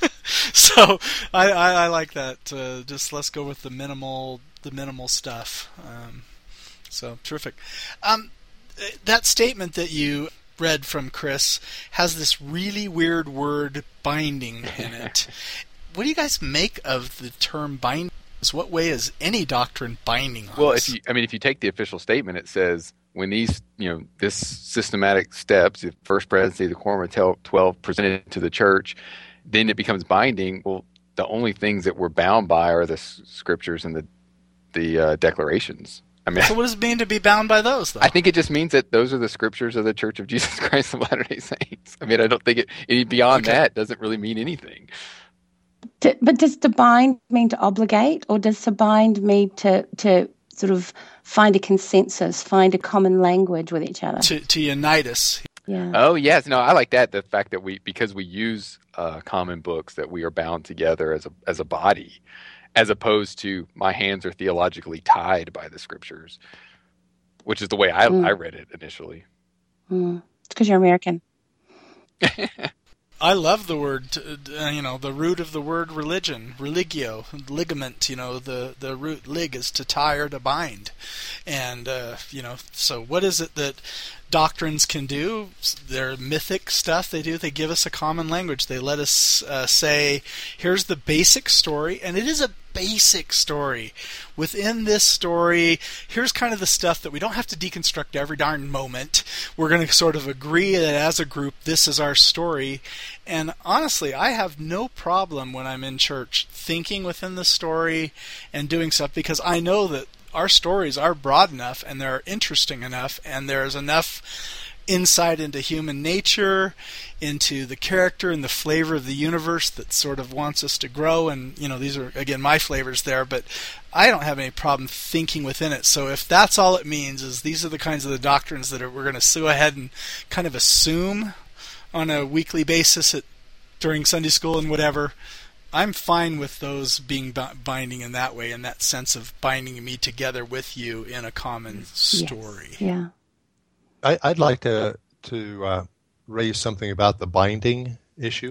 So I, I, I like that. Uh, just let's go with the minimal, the minimal stuff. Um, so terrific. Um, that statement that you read from Chris has this really weird word "binding" in it. What do you guys make of the term "binding"? What way is any doctrine binding on well, us? if you, I mean, if you take the official statement, it says when these, you know, this systematic steps, the first presidency, the Quorum of twelve presented to the church, then it becomes binding. Well, the only things that we're bound by are the s- scriptures and the the uh, declarations. I mean, so what does it mean to be bound by those, though? I think it just means that those are the scriptures of the Church of Jesus Christ of Latter-day Saints. I mean, I don't think it, any beyond Okay. that doesn't really mean anything. To, but does to bind mean to obligate, or does to bind mean to to sort of find a consensus, find a common language with each other? to to unite us. Yeah. Oh, yes. No, I like that. The fact that we, because we use uh, common books, that we are bound together as a as a body, as opposed to my hands are theologically tied by the scriptures, which is the way I, Mm. I read it initially. Mm. It's because you're American. I love the word, uh, you know, the root of the word religion, religio, ligament, you know, the, the root lig is to tie or to bind. And, uh, you know, so what is it that doctrines can do? They're mythic stuff they do. They give us a common language. They let us uh, say, here's the basic story, and it is a basic story. Within this story, here's kind of the stuff that we don't have to deconstruct every darn moment. We're going to sort of agree that as a group, this is our story. And honestly, I have no problem when I'm in church thinking within the story and doing stuff, because I know that our stories are broad enough and they're interesting enough, and there's enough insight into human nature, into the character and the flavor of the universe that sort of wants us to grow. And, you know, these are, again, my flavors there, but I don't have any problem thinking within it. So if that's all it means, is these are the kinds of the doctrines that are, we're going to sue ahead and kind of assume on a weekly basis at, during Sunday school and whatever, I'm fine with those being binding in that way, in that sense of binding me together with you in a common story. Yes. Yeah. I, I'd like to to uh, raise something about the binding issue.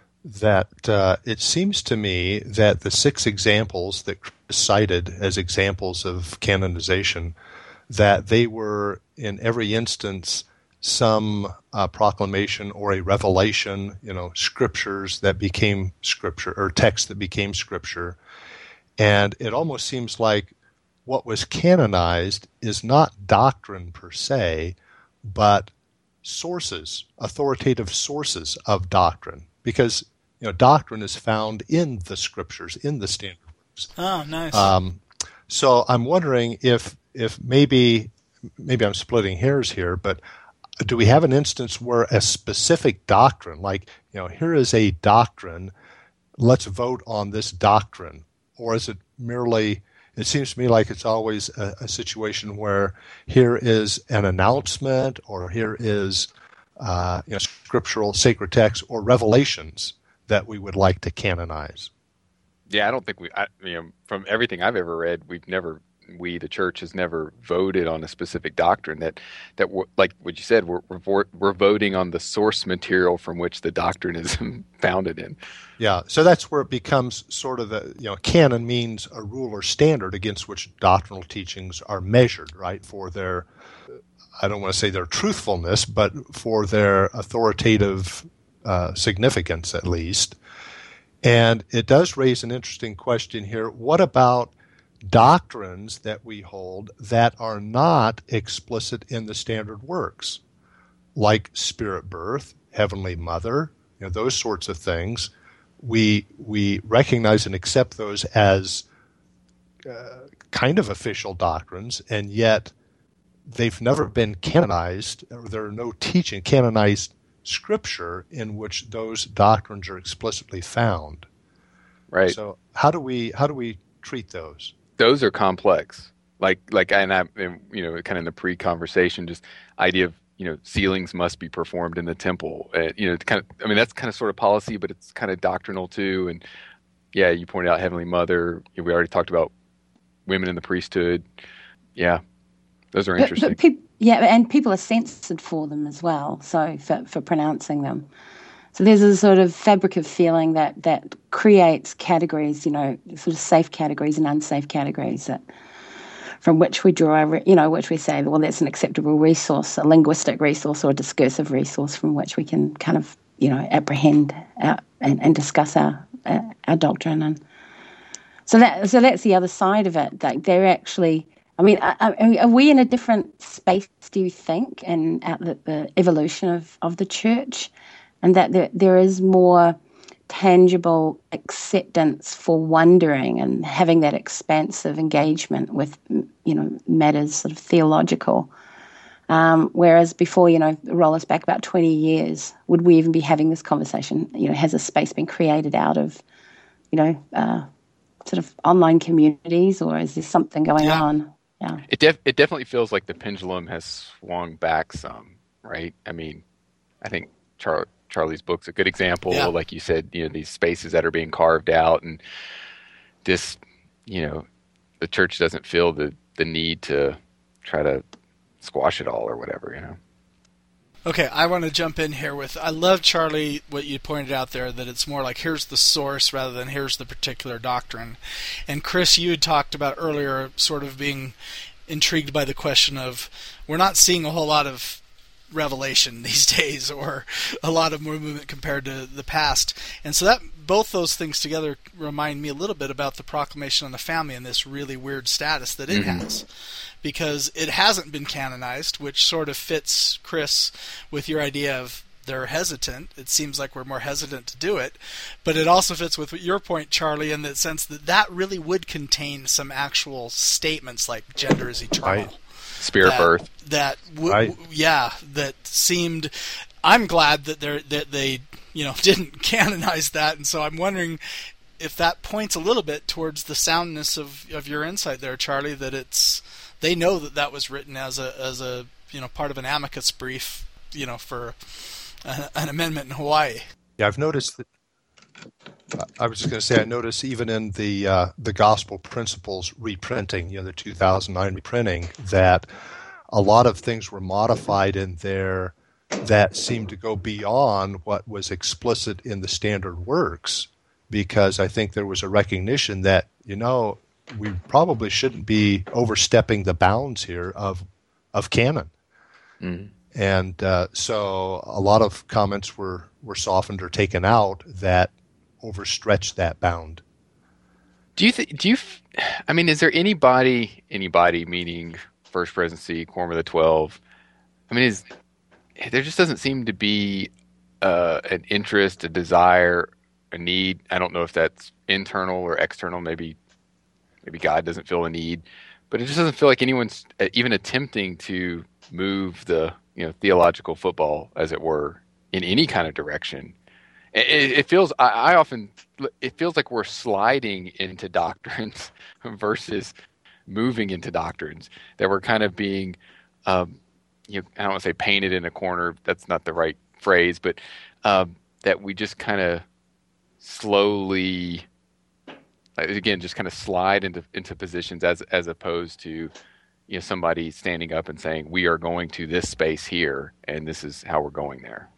That uh, it seems to me that the six examples that Chris cited as examples of canonization, that they were in every instance some uh, proclamation or a revelation, you know, scriptures that became scripture, or text that became scripture. And it almost seems like what was canonized is not doctrine per se, but sources, authoritative sources of doctrine. Because, you know, doctrine is found in the scriptures, in the standard works. Oh, nice. Um, so I'm wondering if if maybe maybe I'm splitting hairs here, but do we have an instance where a specific doctrine, like, you know, here is a doctrine, let's vote on this doctrine? Or is it merely, it seems to me like it's always a, a situation where here is an announcement, or here is uh, you know, scriptural sacred texts or revelations that we would like to canonize. Yeah, I don't think we, I, you know, from everything I've ever read, we've never, we, the church, has never voted on a specific doctrine. That, that we're, like what you said, we're, we're we're voting on the source material from which the doctrine is founded in. Yeah, so that's where it becomes sort of the, you know, canon means a rule or standard against which doctrinal teachings are measured, right, for their, I don't want to say their truthfulness, but for their authoritative uh, significance at least. And it does raise an interesting question here. What about doctrines that we hold that are not explicit in the standard works, like spirit birth, heavenly mother, you know, those sorts of things? We we recognize and accept those as uh, kind of official doctrines, and yet they've never been canonized, or there are no teaching, canonized scripture in which those doctrines are explicitly found. Right. So how do we how do we treat those? Those are complex. Like like and I and, you know, kind of in the pre-conversation, just idea of, you know, sealings must be performed in the temple. Uh, you know, kind of, I mean, that's kind of sort of policy, but it's kind of doctrinal too. And yeah, you pointed out Heavenly Mother. We already talked about women in the priesthood. Yeah, those are But, interesting. but peop, yeah, and people are censored for them as well, so for, for pronouncing them. So there's a sort of fabric of feeling that, that creates categories, you know, sort of safe categories and unsafe categories that from which we draw, you know, which we say, well, that's an acceptable resource, a linguistic resource or a discursive resource from which we can kind of, you know, apprehend our, and, and discuss our our doctrine. And so that so that's the other side of it. Like they're actually I mean, are we in a different space, do you think, in at the, the evolution of, of the church, and that there, there is more tangible acceptance for wondering and having that expansive engagement with, you know, matters sort of theological? Um, whereas before, you know, roll us back about twenty years, would we even be having this conversation? You know, has a space been created out of, you know, uh, sort of online communities, or is there something going yeah. on? Yeah, it def- it definitely feels like the pendulum has swung back some, right? I mean, I think Char- Charlie's book's a good example. Yeah. Like you said, you know, these spaces that are being carved out, and this, you know, the church doesn't feel the the need to try to squash it all or whatever, you know. Okay, I want to jump in here with, I love, Charlie, what you pointed out there, that it's more like here's the source rather than here's the particular doctrine. And Chris, you had talked about earlier sort of being intrigued by the question of, we're not seeing a whole lot of revelation these days, or a lot of more movement compared to the past. And so that both those things together remind me a little bit about the Proclamation on the Family and this really weird status that it Mm-hmm. has. Because it hasn't been canonized, which sort of fits, Chris, with your idea of they're hesitant. It seems like we're more hesitant to do it. But it also fits with your point, Charlie, in the sense that that really would contain some actual statements like gender is eternal. Right. Spirit that, birth. That, w- Right. w- yeah, that seemed... I'm glad that they that they you know didn't canonize that, and so I'm wondering if that points a little bit towards the soundness of, of your insight there, Charlie, that it's... They know that that was written as a as a you know part of an amicus brief, you know, for an, an amendment in Hawaii. Yeah, I've noticed that. I was just going to say, I noticed even in the uh, the Gospel Principles reprinting, you know, the two thousand nine reprinting, that a lot of things were modified in there that seemed to go beyond what was explicit in the standard works, because I think there was a recognition that, you know, we probably shouldn't be overstepping the bounds here of of canon. Mm. And uh, so a lot of comments were, were softened or taken out that overstretched that bound. Do you think, do you, f- I mean, is there anybody, anybody meaning First Presidency, Quorum of the Twelve? I mean, is there just doesn't seem to be uh, an interest, a desire, a need. I don't know if that's internal or external. Maybe Maybe God doesn't feel a need, but it just doesn't feel like anyone's even attempting to move the you know theological football, as it were, in any kind of direction. It, it feels I, I often it feels like we're sliding into doctrines versus moving into doctrines. That we're kind of being, um, you know, I don't want to say painted in a corner. That's not the right phrase, but um, that we just kind of slowly. Again, just kind of slide into into positions as as opposed to, you know, somebody standing up and saying, we are going to this space here, and this is how we're going there.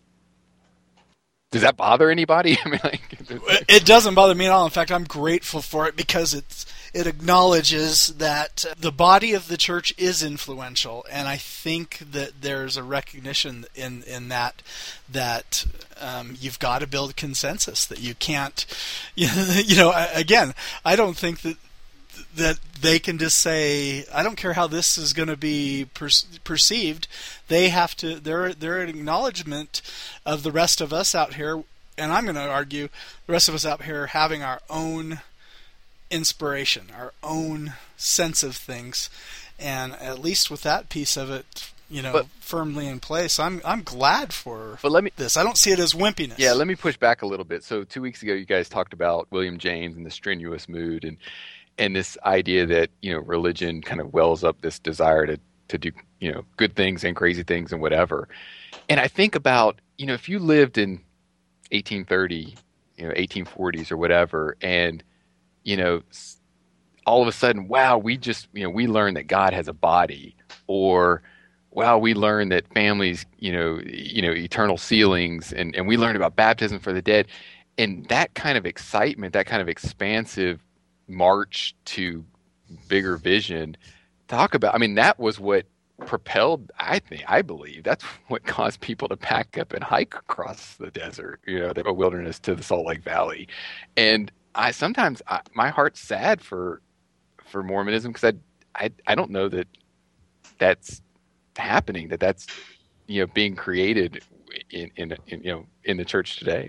Does that bother anybody? I mean, like, it doesn't bother me at all. In fact, I'm grateful for it because it's it acknowledges that the body of the church is influential, and I think that there's a recognition in in that that um, you've got to build consensus. That you can't, you know, again, I don't think that that they can just say, I don't care how this is going to be per- perceived. They have to. They're they're an acknowledgement of the rest of us out here, and I'm going to argue the rest of us out here having our own inspiration, our own sense of things, and at least with that piece of it, you know, but, firmly in place, I'm I'm glad for but let me, this. I don't see it as wimpiness. Yeah, let me push back a little bit. So two weeks ago, you guys talked about William James and the strenuous mood, and and this idea that, you know, religion kind of wells up this desire to to do, you know, good things and crazy things and whatever. And I think about, you know, if you lived in eighteen thirty, you know, eighteen forties or whatever, and you know, all of a sudden, wow, we just, you know, we learned that God has a body, or wow, we learned that families, you know, you know, eternal ceilings, and, and we learned about baptism for the dead. And that kind of excitement, that kind of expansive march to bigger vision, talk about, I mean, that was what propelled, I think, I believe, that's what caused people to pack up and hike across the desert, you know, the wilderness to the Salt Lake Valley. And I sometimes I, my heart's sad for for Mormonism, because I I I don't know that that's happening. That that's you know being created in in, in you know in the church today.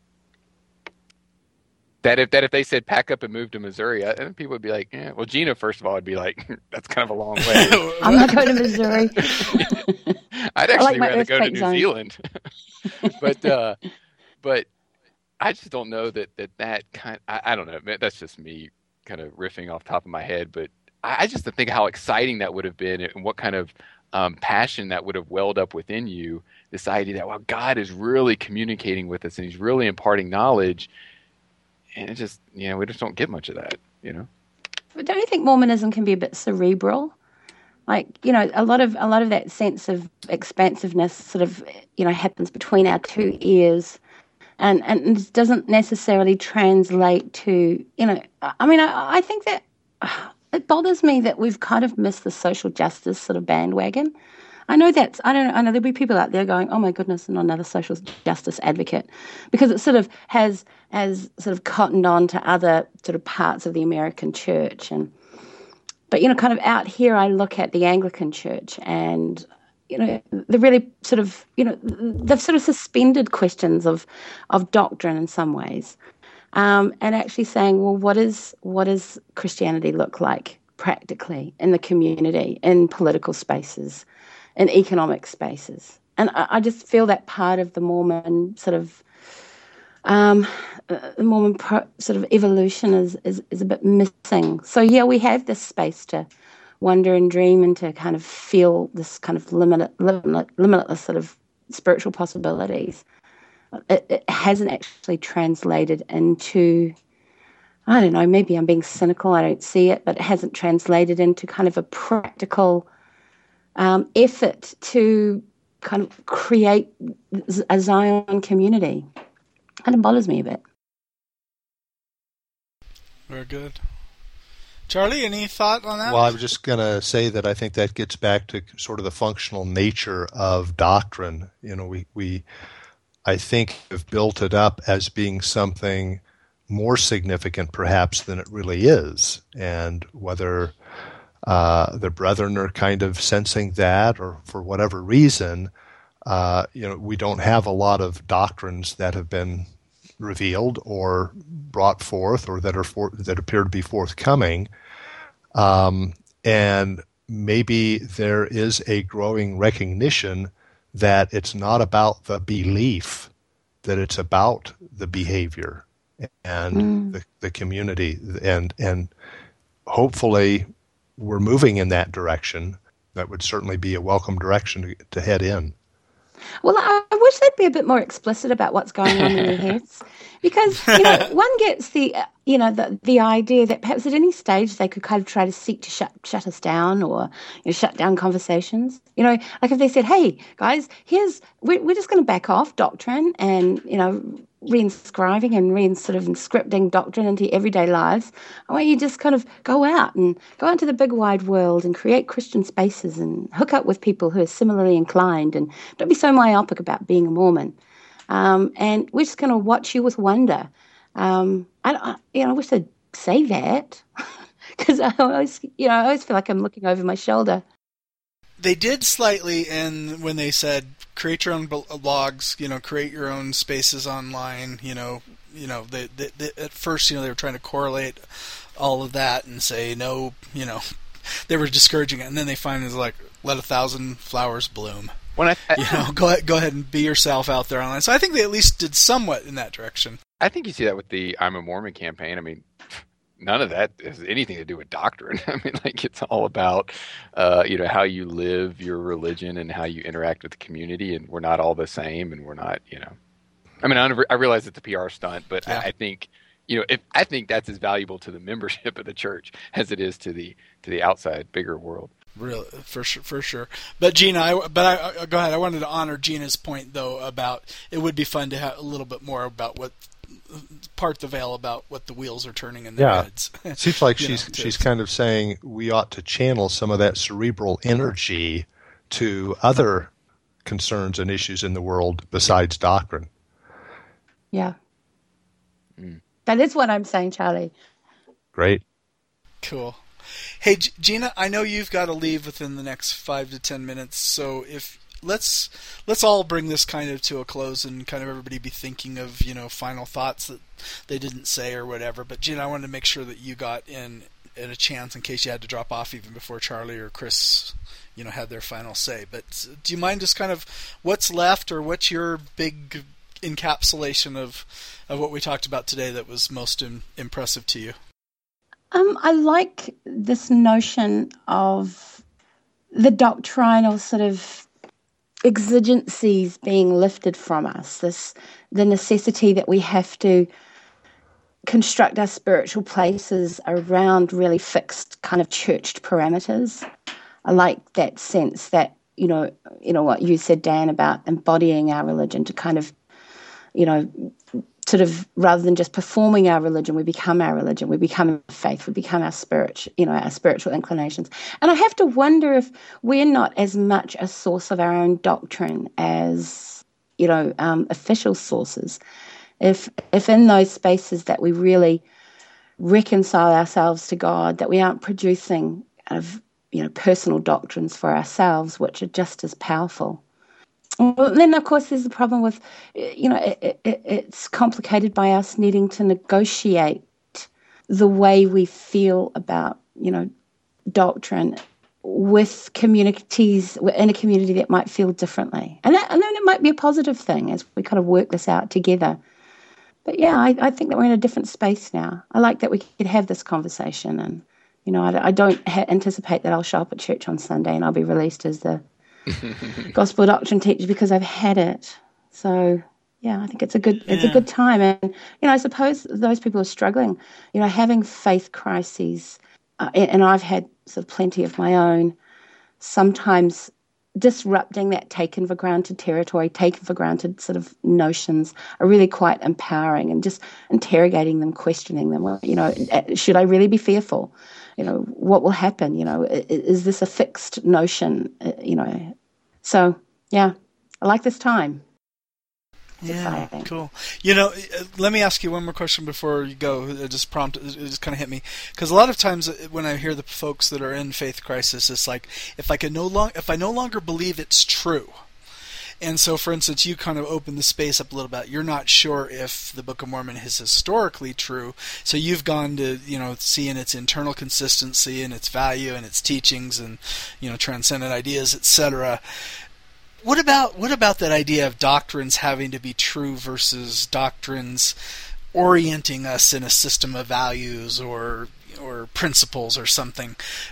That if that if they said pack up and move to Missouri, I, and people would be like, eh. Well, Gina, first of all, would be like, that's kind of a long way. I'm not going to Missouri. I'd actually like rather go to New zone. Zealand. but uh, but I just don't know that that, that kind. I, I don't know. That's just me kind of riffing off the top of my head. But I, I just think how exciting that would have been, and what kind of um, passion that would have welled up within you. This idea that well, God is really communicating with us, and He's really imparting knowledge. And it just, you know, we just don't get much of that, you know. But don't you think Mormonism can be a bit cerebral? Like, you know, a lot of a lot of that sense of expansiveness sort of, you know, happens between our two ears, and and it doesn't necessarily translate to, you know, I mean, I, I think that uh, it bothers me that we've kind of missed the social justice sort of bandwagon. I know that's, I don't know, I know there'll be people out there going, oh my goodness, and another social justice advocate, because it sort of has, has sort of cottoned on to other sort of parts of the American church. And, but, you know, kind of out here, I look at the Anglican church and, you know, the really sort of, you know, they've sort of suspended questions of, of doctrine in some ways, um, and actually saying, well, what is, what does Christianity look like practically in the community, in political spaces, in economic spaces? And I, I just feel that part of the Mormon sort of um, the Mormon pro, sort of evolution is, is is a bit missing. So yeah, we have this space to wonder and dream and to kind of feel this kind of limitless, limitless sort of spiritual possibilities. It, it hasn't actually translated into, I don't know, maybe I'm being cynical, I don't see it, but it hasn't translated into kind of a practical Um, effort to kind of create a Zion community. Kind of bothers me a bit. Very good. Charlie, any thought on that? Well, I was just going to say that I think that gets back to sort of the functional nature of doctrine. You know, we, we I think, have built it up as being something more significant perhaps than it really is. And whether Uh, the brethren are kind of sensing that, or for whatever reason, uh, you know, we don't have a lot of doctrines that have been revealed or brought forth, or that are for, that appear to be forthcoming. Um, and maybe there is a growing recognition that it's not about the belief, that it's about the behavior and mm. the, the community, and and hopefully we're moving in that direction. That would certainly be a welcome direction to, to head in. Well, I, I wish they'd be a bit more explicit about what's going on in their heads, because you know, one gets the uh, you know the the idea that perhaps at any stage they could kind of try to seek to shut shut us down, or you know, shut down conversations. You know, like if they said, "Hey guys, here's we're we're just going to back off doctrine and you know reinscribing and re sort of inscripting doctrine into everyday lives. I want you to just kind of go out and go out into the big wide world and create Christian spaces and hook up with people who are similarly inclined, and don't be so myopic about being a Mormon. Um, and we're just going to watch you with wonder." Um, I, I, you know, I wish they'd say that, because I always, you know, I always feel like I'm looking over my shoulder. They did slightly in when they said create your own blogs, you know, create your own spaces online. You know, you know, they, they, they, at first, you know, they were trying to correlate all of that and say no, you know, they were discouraging it, and then they finally was like, let a thousand flowers bloom. When I, I, you know, go ahead, go ahead and be yourself out there online. So I think they at least did somewhat in that direction. I think you see that with the I'm a Mormon campaign. I mean, none of that has anything to do with doctrine. I mean, like it's all about, uh, you know, how you live your religion and how you interact with the community. And we're not all the same, and we're not, you know. I mean, I, I realize it's a P R stunt, but yeah. I, I think, you know, if I think that's as valuable to the membership of the church as it is to the to the outside bigger world. Really, for sure, for sure. But Gina, I, but I, I go ahead. I wanted to honor Gina's point though about it would be fun to have a little bit more about what part the veil about what the wheels are turning in their yeah. heads. It seems like she's know, she's kind of saying we ought to channel some of that cerebral energy to other concerns and issues in the world besides doctrine. Yeah, mm. That is what I'm saying, Charlie. Great. Cool. Hey, G- Gina, I know you've got to leave within the next five to ten minutes, so if let's let's all bring this kind of to a close and kind of everybody be thinking of, you know, final thoughts that they didn't say or whatever. But Gina, I wanted to make sure that you got in, in a chance in case you had to drop off even before Charlie or Chris, you know, had their final say. But do you mind just kind of what's left, or what's your big encapsulation of of what we talked about today that was most in, impressive to you? Um, I like this notion of the doctrinal sort of exigencies being lifted from us, this the necessity that we have to construct our spiritual places around really fixed kind of churched parameters. I like that sense that, you know, you know what you said, Dan, about embodying our religion to kind of, you know, sort of rather than just performing our religion, we become our religion, we become faith, we become our spirit, you know, our spiritual inclinations. And I have to wonder if we're not as much a source of our own doctrine as, you know, um, official sources. If if in those spaces that we really reconcile ourselves to God, that we aren't producing kind of, you know, personal doctrines for ourselves, which are just as powerful. Well, then, of course, there's the problem with, you know, it, it, it's complicated by us needing to negotiate the way we feel about, you know, doctrine with communities, in a community that might feel differently. And, that, and then it might be a positive thing as we kind of work this out together. But, yeah, I, I think that we're in a different space now. I like that we could have this conversation. And, you know, I, I don't ha- anticipate that I'll show up at church on Sunday and I'll be released as the gospel doctrine teacher because I've had it. So yeah, I think it's a good it's yeah. a good time. And you know, I suppose those people are struggling, you know, having faith crises, uh, and, and I've had sort of plenty of my own. Sometimes disrupting that taken for granted territory, taken for granted sort of notions are really quite empowering, and just interrogating them, questioning them. Well, you know, should I really be fearful? You know, what will happen? You know, is this a fixed notion? You know, so yeah, I like this time. It's yeah, exciting. Cool. You know, let me ask you one more question before you go. It just prompted, it just kind of hit me, because a lot of times when I hear the folks that are in faith crisis, it's like, if I can no long, if I no longer believe it's true. And so, for instance, you kind of opened the space up a little bit. You're not sure if the Book of Mormon is historically true, so you've gone to, you know, seeing its internal consistency and its value and its teachings and, you know, transcendent ideas, et cetera. What about what about that idea of doctrines having to be true versus doctrines orienting us in a system of values or or principles or something?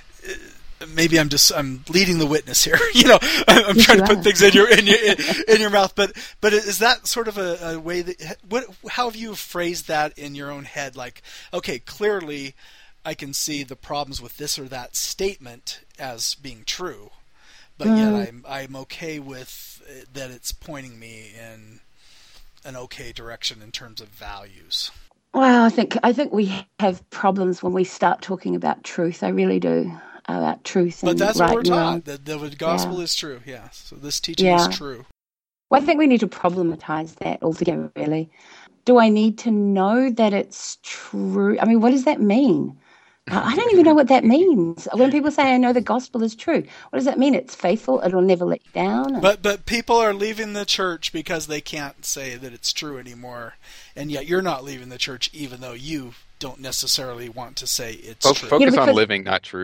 Maybe I'm just I'm leading the witness here. You know, I'm yes, trying you to put are. things in your in your in, in your mouth. But but is that sort of a, a way that what how have you phrased that in your own head? Like, okay, clearly, I can see the problems with this or that statement as being true, but mm. yet I'm I'm okay with it, that it's pointing me in an okay direction in terms of values. Well, I think I think we have problems when we start talking about truth. I really do. About truth and but that's right what we're and taught. The, the gospel yeah. is true. Yeah. So this teaching yeah. is true. Well, I think we need to problematize that altogether, really. Do I need to know that it's true? I mean, what does that mean? I don't even know what that means. When people say, I know the gospel is true, what does that mean? It's faithful, it'll never let you down? But but people are leaving the church because they can't say that it's true anymore. And yet you're not leaving the church even though you don't necessarily want to say it's Focus true. Focus you know, on living, not true.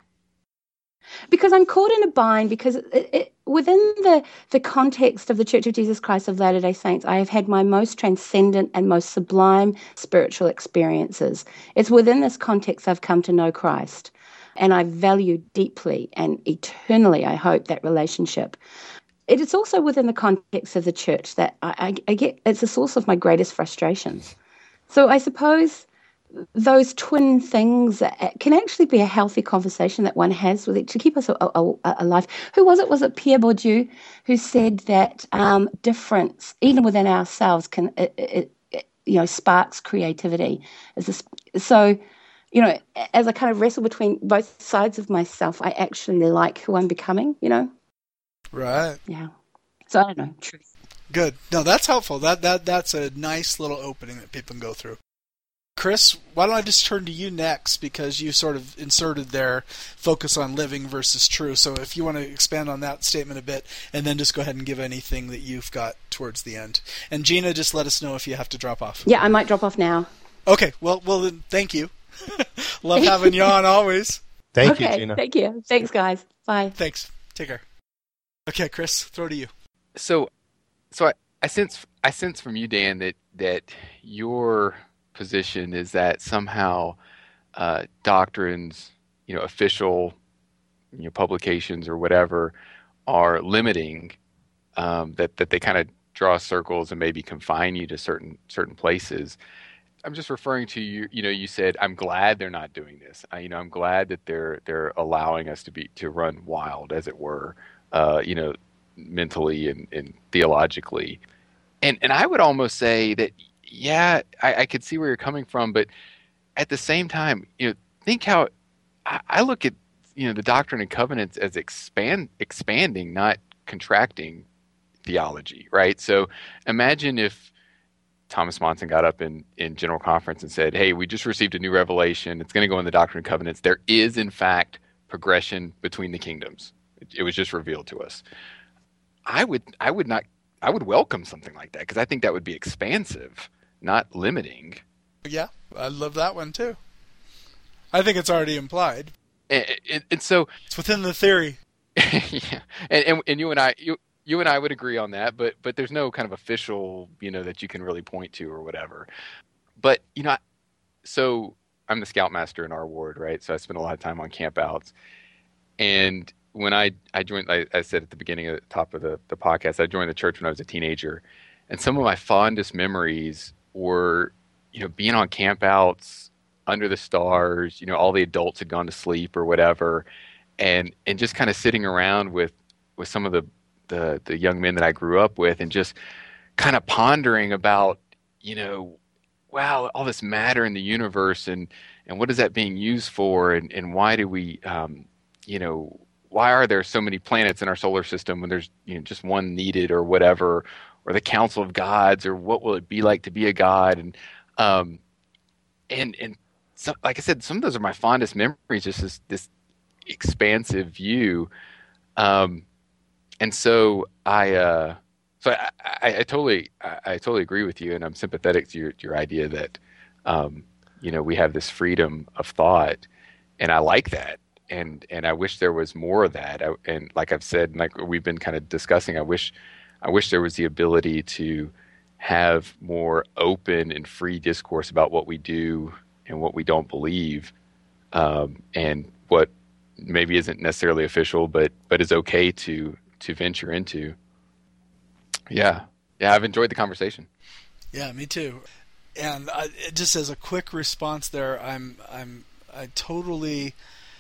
Because I'm caught in a bind, because it, it, within the, the context of the Church of Jesus Christ of Latter-day Saints, I have had my most transcendent and most sublime spiritual experiences. It's within this context I've come to know Christ, and I value deeply and eternally, I hope, that relationship. It is also within the context of the church that I, I, I get, it's a source of my greatest frustrations. So I suppose those twin things can actually be a healthy conversation that one has with it to keep us alive. Who was it? Was it Pierre Bourdieu who said that um, difference, even within ourselves, can it, it, it, you know sparks creativity? Is this, so, you know, as I kind of wrestle between both sides of myself, I actually like who I'm becoming. You know, right? Yeah. So I don't know. Truth. Good. No, that's helpful. That that that's a nice little opening that people can go through. Chris, why don't I just turn to you next, because you sort of inserted their focus on living versus true. So if you want to expand on that statement a bit, and then just go ahead and give anything that you've got towards the end. And Gina, just let us know if you have to drop off. Yeah, I might drop off now. Okay, well, well then, thank you. Love having you on always. Thank okay, you, Gina. Thank you. Thanks, guys. Bye. Thanks. Take care. Okay, Chris, throw to you. So, so I, I sense I sense from you, Dan, that that your position is that somehow uh, doctrines, you know, official, you know, publications or whatever, are limiting. Um, that that they kind of draw circles and maybe confine you to certain certain places. I'm just referring to you. You know, you said I'm glad they're not doing this. I, you know, I'm glad that they're they're allowing us to be to run wild, as it were. Uh, you know, mentally and, and theologically, and and I would almost say that. Yeah, I, I could see where you're coming from, but at the same time, you know, think how I, I look at, you know, the Doctrine and Covenants as expand expanding, not contracting theology, right? So imagine if Thomas Monson got up in, in General Conference and said, hey, we just received a new revelation. It's going to go in the Doctrine and Covenants. There is, in fact, progression between the kingdoms. It, it was just revealed to us. I would, I would not, I would welcome something like that, because I think that would be expansive, not limiting. Yeah, I love that one too. I think it's already implied. And, and, and so it's within the theory. yeah, and, and and you and I, you you and I would agree on that, but but there's no kind of official, you know, that you can really point to or whatever. But you know, so I'm the scoutmaster in our ward, right? So I spend a lot of time on campouts, and when I I joined, I, I said at the beginning of the top of the, the podcast, I joined the church when I was a teenager, and some of my fondest memories were, you know, being on campouts under the stars. You know, all the adults had gone to sleep or whatever, and and just kind of sitting around with with some of the the the young men that I grew up with, and just kind of pondering about, you know, wow, all this matter in the universe, and and what is that being used for, and and why do we, um, you know. Why are there so many planets in our solar system when there's, you know, just one needed or whatever, or the Council of Gods, or what will it be like to be a god? And, um, and, and so, like I said, some of those are my fondest memories, just this, this expansive view. Um, and so I, uh, so I, I, I totally, I, I totally agree with you, and I'm sympathetic to your, to your idea that, um, you know, we have this freedom of thought, and I like that. And and I wish there was more of that. I, and like I've said, like we've been kind of discussing, I wish I wish there was the ability to have more open and free discourse about what we do and what we don't believe, um, and what maybe isn't necessarily official, but but is okay to to venture into. Yeah, yeah, I've enjoyed the conversation. Yeah, me too. And I, just as a quick response there, I'm I'm I totally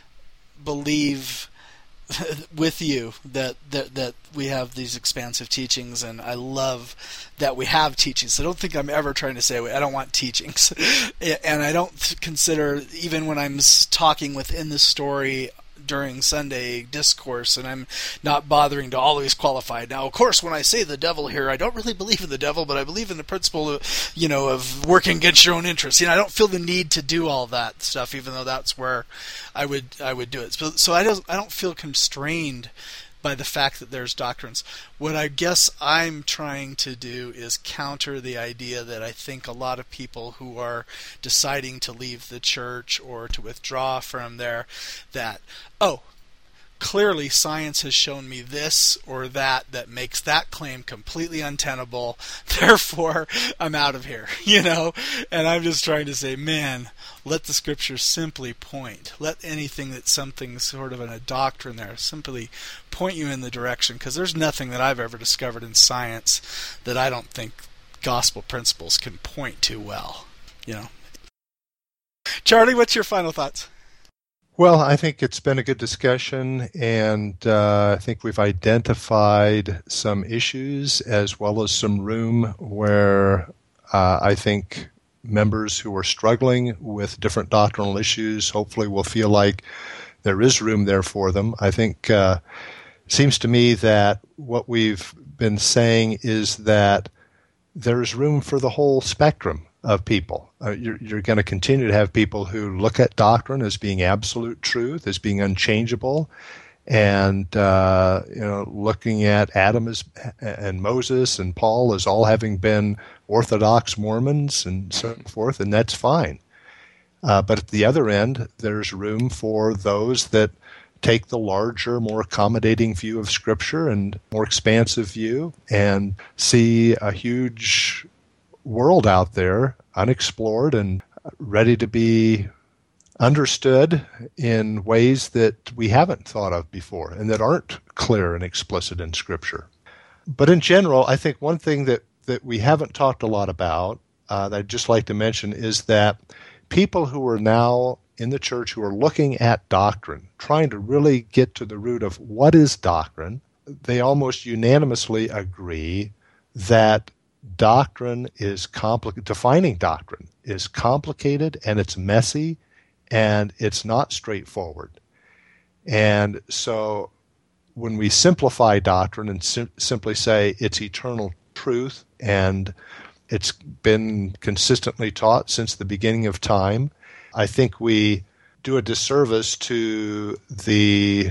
believe with you that, that that we have these expansive teachings, and I love that we have teachings. I don't think I'm ever trying to say I don't want teachings, and I don't consider, even when I'm talking within the story during Sunday discourse, and I'm not bothering to always qualify. Now, of course, when I say the devil here, I don't really believe in the devil, but I believe in the principle of, you know, of working against your own interests. You know, I don't feel the need to do all that stuff, even though that's where I would I would do it. So, so I don't I don't feel constrained by the fact that there's doctrines. What I guess I'm trying to do is counter the idea that I think a lot of people who are deciding to leave the church or to withdraw from there, that, oh, clearly science has shown me this or that that makes that claim completely untenable, therefore I'm out of here, you know? And I'm just trying to say, man, let the scriptures simply point. Let anything that's something sort of in a doctrine there simply point you in the direction, because there's nothing that I've ever discovered in science that I don't think gospel principles can point to well, you know? Charlie, what's your final thoughts? Well, I think it's been a good discussion, and uh, I think we've identified some issues as well as some room where uh, I think members who are struggling with different doctrinal issues hopefully will feel like there is room there for them. I think uh, it seems to me that what we've been saying is that there is room for the whole spectrum of people. Uh, you're you're going to continue to have people who look at doctrine as being absolute truth, as being unchangeable, and uh, you know, looking at Adam as, and Moses and Paul as all having been Orthodox Mormons and so forth, and that's fine. Uh, but at the other end, there's room for those that take the larger, more accommodating view of Scripture and more expansive view, and see a huge world out there, unexplored and ready to be understood in ways that we haven't thought of before and that aren't clear and explicit in Scripture. But in general, I think one thing that, that we haven't talked a lot about uh, that I'd just like to mention is that people who are now in the church who are looking at doctrine, trying to really get to the root of what is doctrine, they almost unanimously agree that doctrine is complicated. Defining doctrine is complicated, and it's messy, and it's not straightforward. And so when we simplify doctrine and sim- simply say it's eternal truth and it's been consistently taught since the beginning of time, I think we do a disservice to the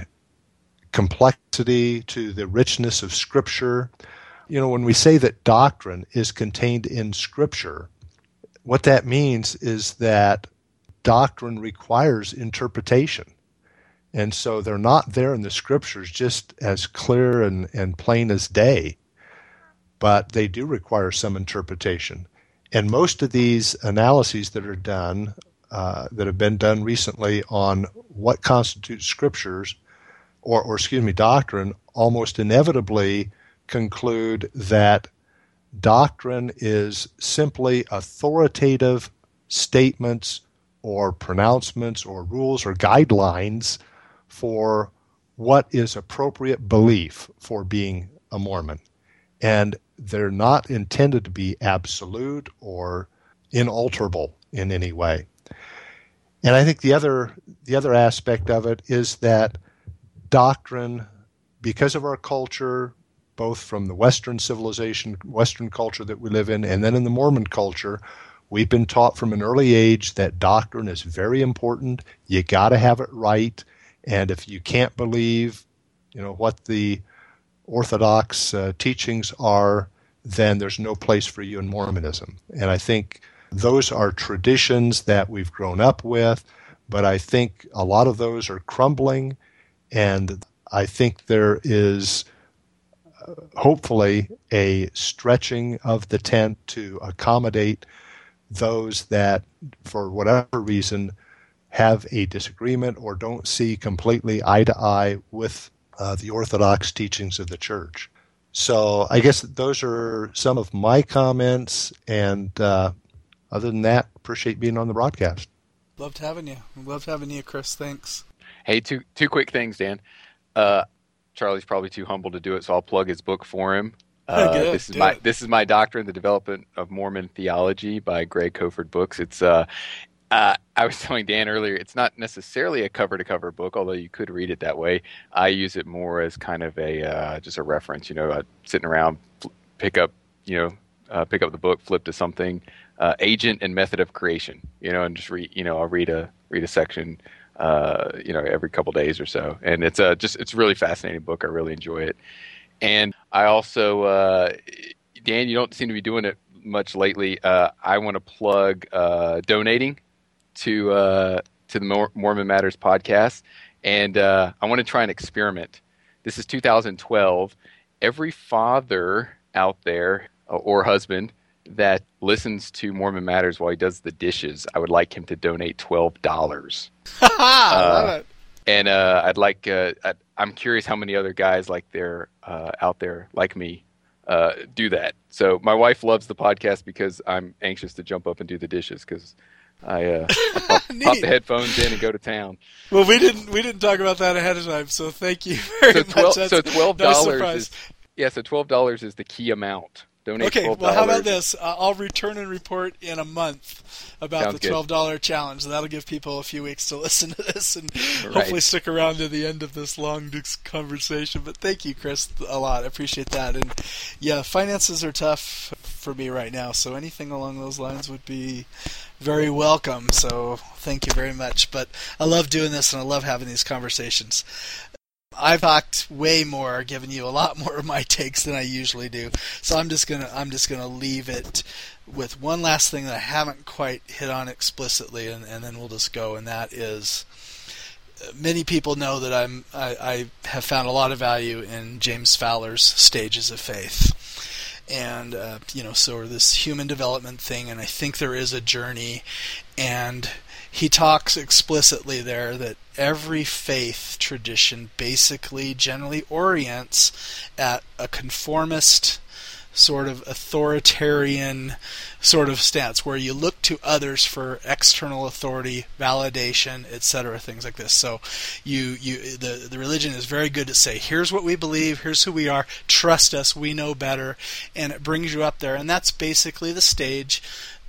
complexity, to the richness of Scripture. You know, when we say that doctrine is contained in Scripture, what that means is that doctrine requires interpretation. And so they're not there in the Scriptures just as clear and, and plain as day, but they do require some interpretation. And most of these analyses that are done, uh, that have been done recently on what constitutes Scriptures, or, or excuse me, doctrine, almost inevitably conclude that doctrine is simply authoritative statements or pronouncements or rules or guidelines for what is appropriate belief for being a Mormon. And they're not intended to be absolute or inalterable in any way. And I think the other the other aspect of it is that doctrine, because of our culture, both from the Western civilization, Western culture that we live in, and then in the Mormon culture, we've been taught from an early age that doctrine is very important. You got to have it right. And if you can't believe, you know, what the Orthodox uh, teachings are, then there's no place for you in Mormonism. And I think those are traditions that we've grown up with, but I think a lot of those are crumbling, and I think there is uh, hopefully a stretching of the tent to accommodate those that, for whatever reason, have a disagreement or don't see completely eye to eye with uh, the Orthodox teachings of the Church. So I guess those are some of my comments, and uh, other than that, appreciate being on the broadcast. Loved having you. Loved having you, Chris. Thanks. Hey, two two quick things, Dan. Uh, Charlie's probably too humble to do it, so I'll plug his book for him. Uh, Good, this is my it. this is my Doctrine: The Development of Mormon Theology by Greg Koford Books. It's uh, uh, I was telling Dan earlier, it's not necessarily a cover-to-cover book, although you could read it that way. I use it more as kind of a uh, just a reference. You know, uh, sitting around, pick up, you know, uh, pick up the book, flip to something, uh, agent and method of creation. You know, and just read. You know, I'll read a read a section. Uh, you know, every couple days or so, and it's a just it's a really fascinating book. I really enjoy it. And I also, uh, Dan, you don't seem to be doing it much lately. Uh, I want to plug uh, donating to uh, to the Mormon Matters podcast, and uh, I want to try an experiment. This is two thousand twelve. Every father out there uh, or husband that listens to Mormon Matters while he does the dishes, I would like him to donate twelve dollars. I love it. And uh, I'd like, uh, I'd, I'm curious how many other guys like they're uh, out there like me uh, do that. So my wife loves the podcast because I'm anxious to jump up and do the dishes because I, uh, I pop, pop the headphones in and go to town. Well, we didn't we didn't talk about that ahead of time, so thank you very so twelve, much. That's so twelve dollars no is yeah. So twelve dollars is the key amount. Donate okay, twelve well, dollars. how about this? Uh, I'll return and report in a month about Sounds the twelve dollars good. Challenge. That'll give people a few weeks to listen to this and right. hopefully stick around to the end of this long conversation. But thank you, Chris, a lot. I appreciate that. And yeah, finances are tough for me right now. So anything along those lines would be very welcome. So thank you very much. But I love doing this, and I love having these conversations. I've talked way more, given you a lot more of my takes than I usually do. So I'm just gonna I'm just gonna leave it with one last thing that I haven't quite hit on explicitly, and, and then we'll just go. And that is, many people know that I'm I, I have found a lot of value in James Fowler's Stages of Faith, and uh, you know, so this human development thing, and I think there is a journey, and he talks explicitly there that every faith tradition basically generally orients at a conformist, sort of authoritarian sort of stance, where you look to others for external authority, validation, et cetera, things like this. So you you the the religion is very good to say, here's what we believe, here's who we are, trust us, we know better, and it brings you up there. And that's basically the stage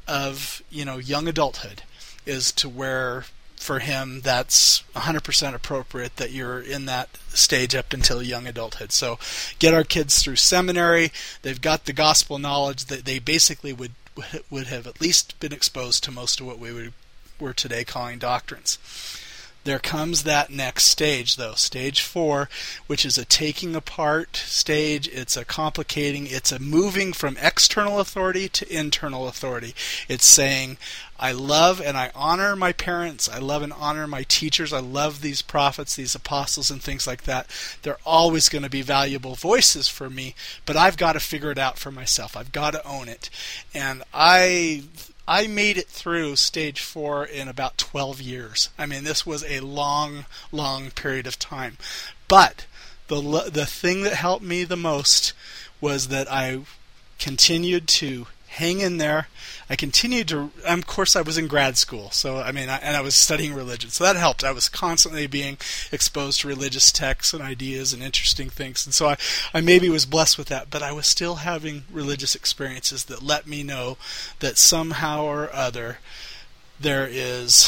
of, you know, young adulthood, is to where, for him, that's one hundred percent appropriate that you're in that stage up until young adulthood. So get our kids through seminary. They've got the gospel knowledge that they basically would would have at least been exposed to most of what we would, we're today calling doctrines. There comes that next stage, though, stage four, which is a taking apart stage. It's a complicating, it's a moving from external authority to internal authority. It's saying, I love and I honor my parents, I love and honor my teachers, I love these prophets, these apostles, and things like that. They're always going to be valuable voices for me, but I've got to figure it out for myself. I've got to own it. And I... I made it through stage four in about twelve years. I mean, this was a long, long period of time. But the the thing that helped me the most was that I continued to hang in there. I continued to, of course, I was in grad school, so I mean, I, and I was studying religion, so that helped. I was constantly being exposed to religious texts and ideas and interesting things, and so I, I maybe was blessed with that, but I was still having religious experiences that let me know that somehow or other there is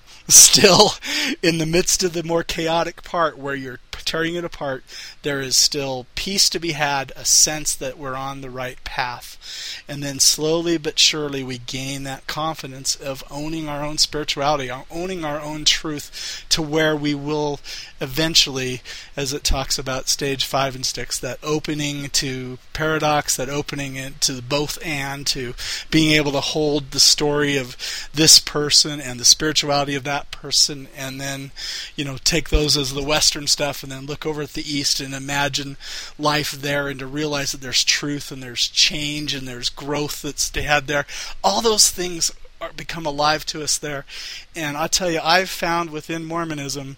still, in the midst of the more chaotic part where you're tearing it apart, there is still peace to be had, a sense that we're on the right path. And then slowly but surely we gain that confidence of owning our own spirituality, owning our own truth, to where we will eventually, as it talks about stage five and six, that opening to paradox, that opening to both and, to being able to hold the story of this person and the spirituality of that person, and then, you know, take those as the Western stuff, and then look over at the East and imagine life there, and to realize that there's truth and there's change and there's growth that's had there. All those things are become alive to us there. And I tell you, I've found within Mormonism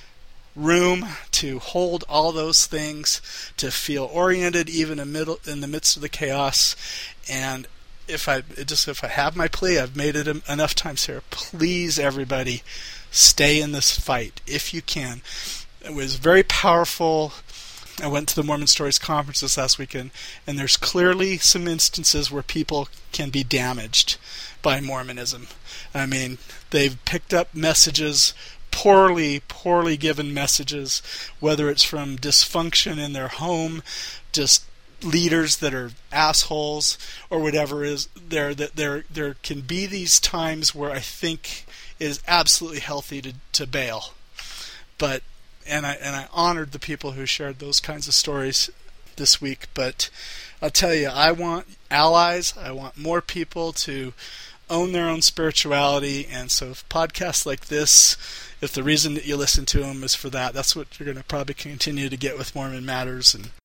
room to hold all those things, to feel oriented even in, middle, in the midst of the chaos. And if I just if I have my plea, I've made it enough times here. Please, everybody, stay in this fight if you can. It was very powerful. I went to the Mormon Stories conference this last weekend, and there's clearly some instances where people can be damaged by Mormonism. I mean, they've picked up messages, poorly, poorly given messages, whether it's from dysfunction in their home, just leaders that are assholes, or whatever is there. That there there can be these times where I think it is absolutely healthy to, to bail. But and I and I honored the people who shared those kinds of stories this week. But I'll tell you, I want allies. I want more people to own their own spirituality. And so if podcasts like this, if the reason that you listen to them is for that, that's what you're going to probably continue to get with Mormon Matters. And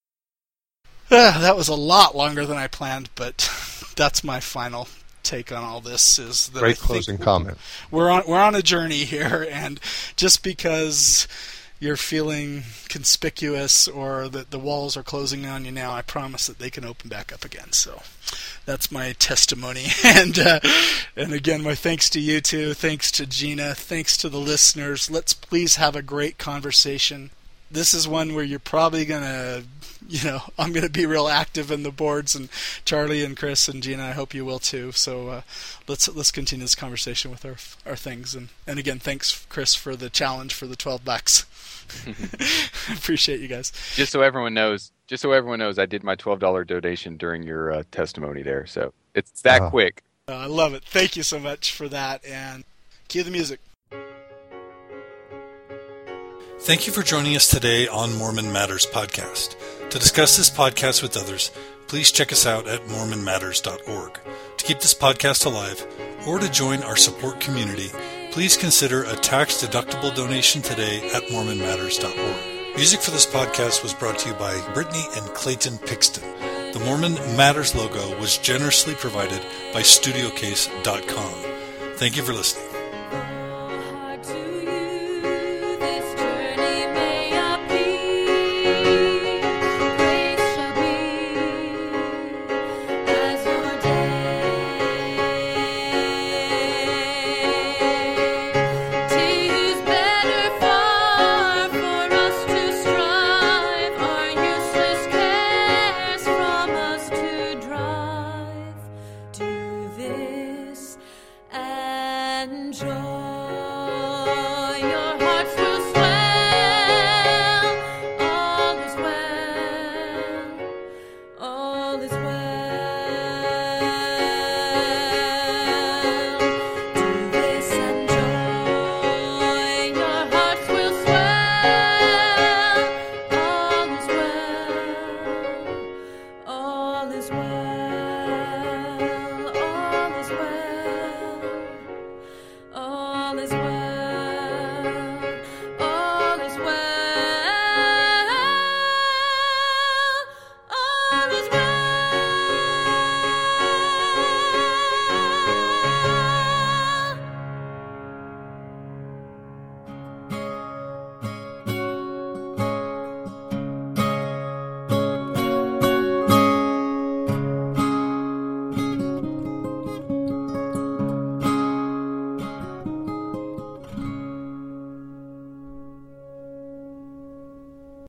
uh, that was a lot longer than I planned, but that's my final take on all this. Is that great closing comment. We're on we're on a journey here, and just because you're feeling conspicuous or that the walls are closing on you now, I promise that they can open back up again. So that's my testimony. And uh, and again, my thanks to you two. Thanks to Gina. Thanks to the listeners. Let's please have a great conversation. This is one where you're probably going to, you know, I'm going to be real active in the boards, and Charlie and Chris and Gina, I hope you will too. So uh, let's let's continue this conversation with our our things. And, and again, thanks, Chris, for the challenge for the twelve bucks. Appreciate you guys. Just so everyone knows, just so everyone knows, I did my twelve dollars donation during your uh, testimony there. So it's that Uh-huh. quick. Uh, I love it. Thank you so much for that. And cue the music. Thank you for joining us today on Mormon Matters podcast. To discuss this podcast with others, please check us out at mormon matters dot org. To keep this podcast alive, or to join our support community, please consider a tax-deductible donation today at mormon matters dot org. Music for this podcast was brought to you by Brittany and Clayton Pixton. The Mormon Matters logo was generously provided by studio case dot com. Thank you for listening. All is well.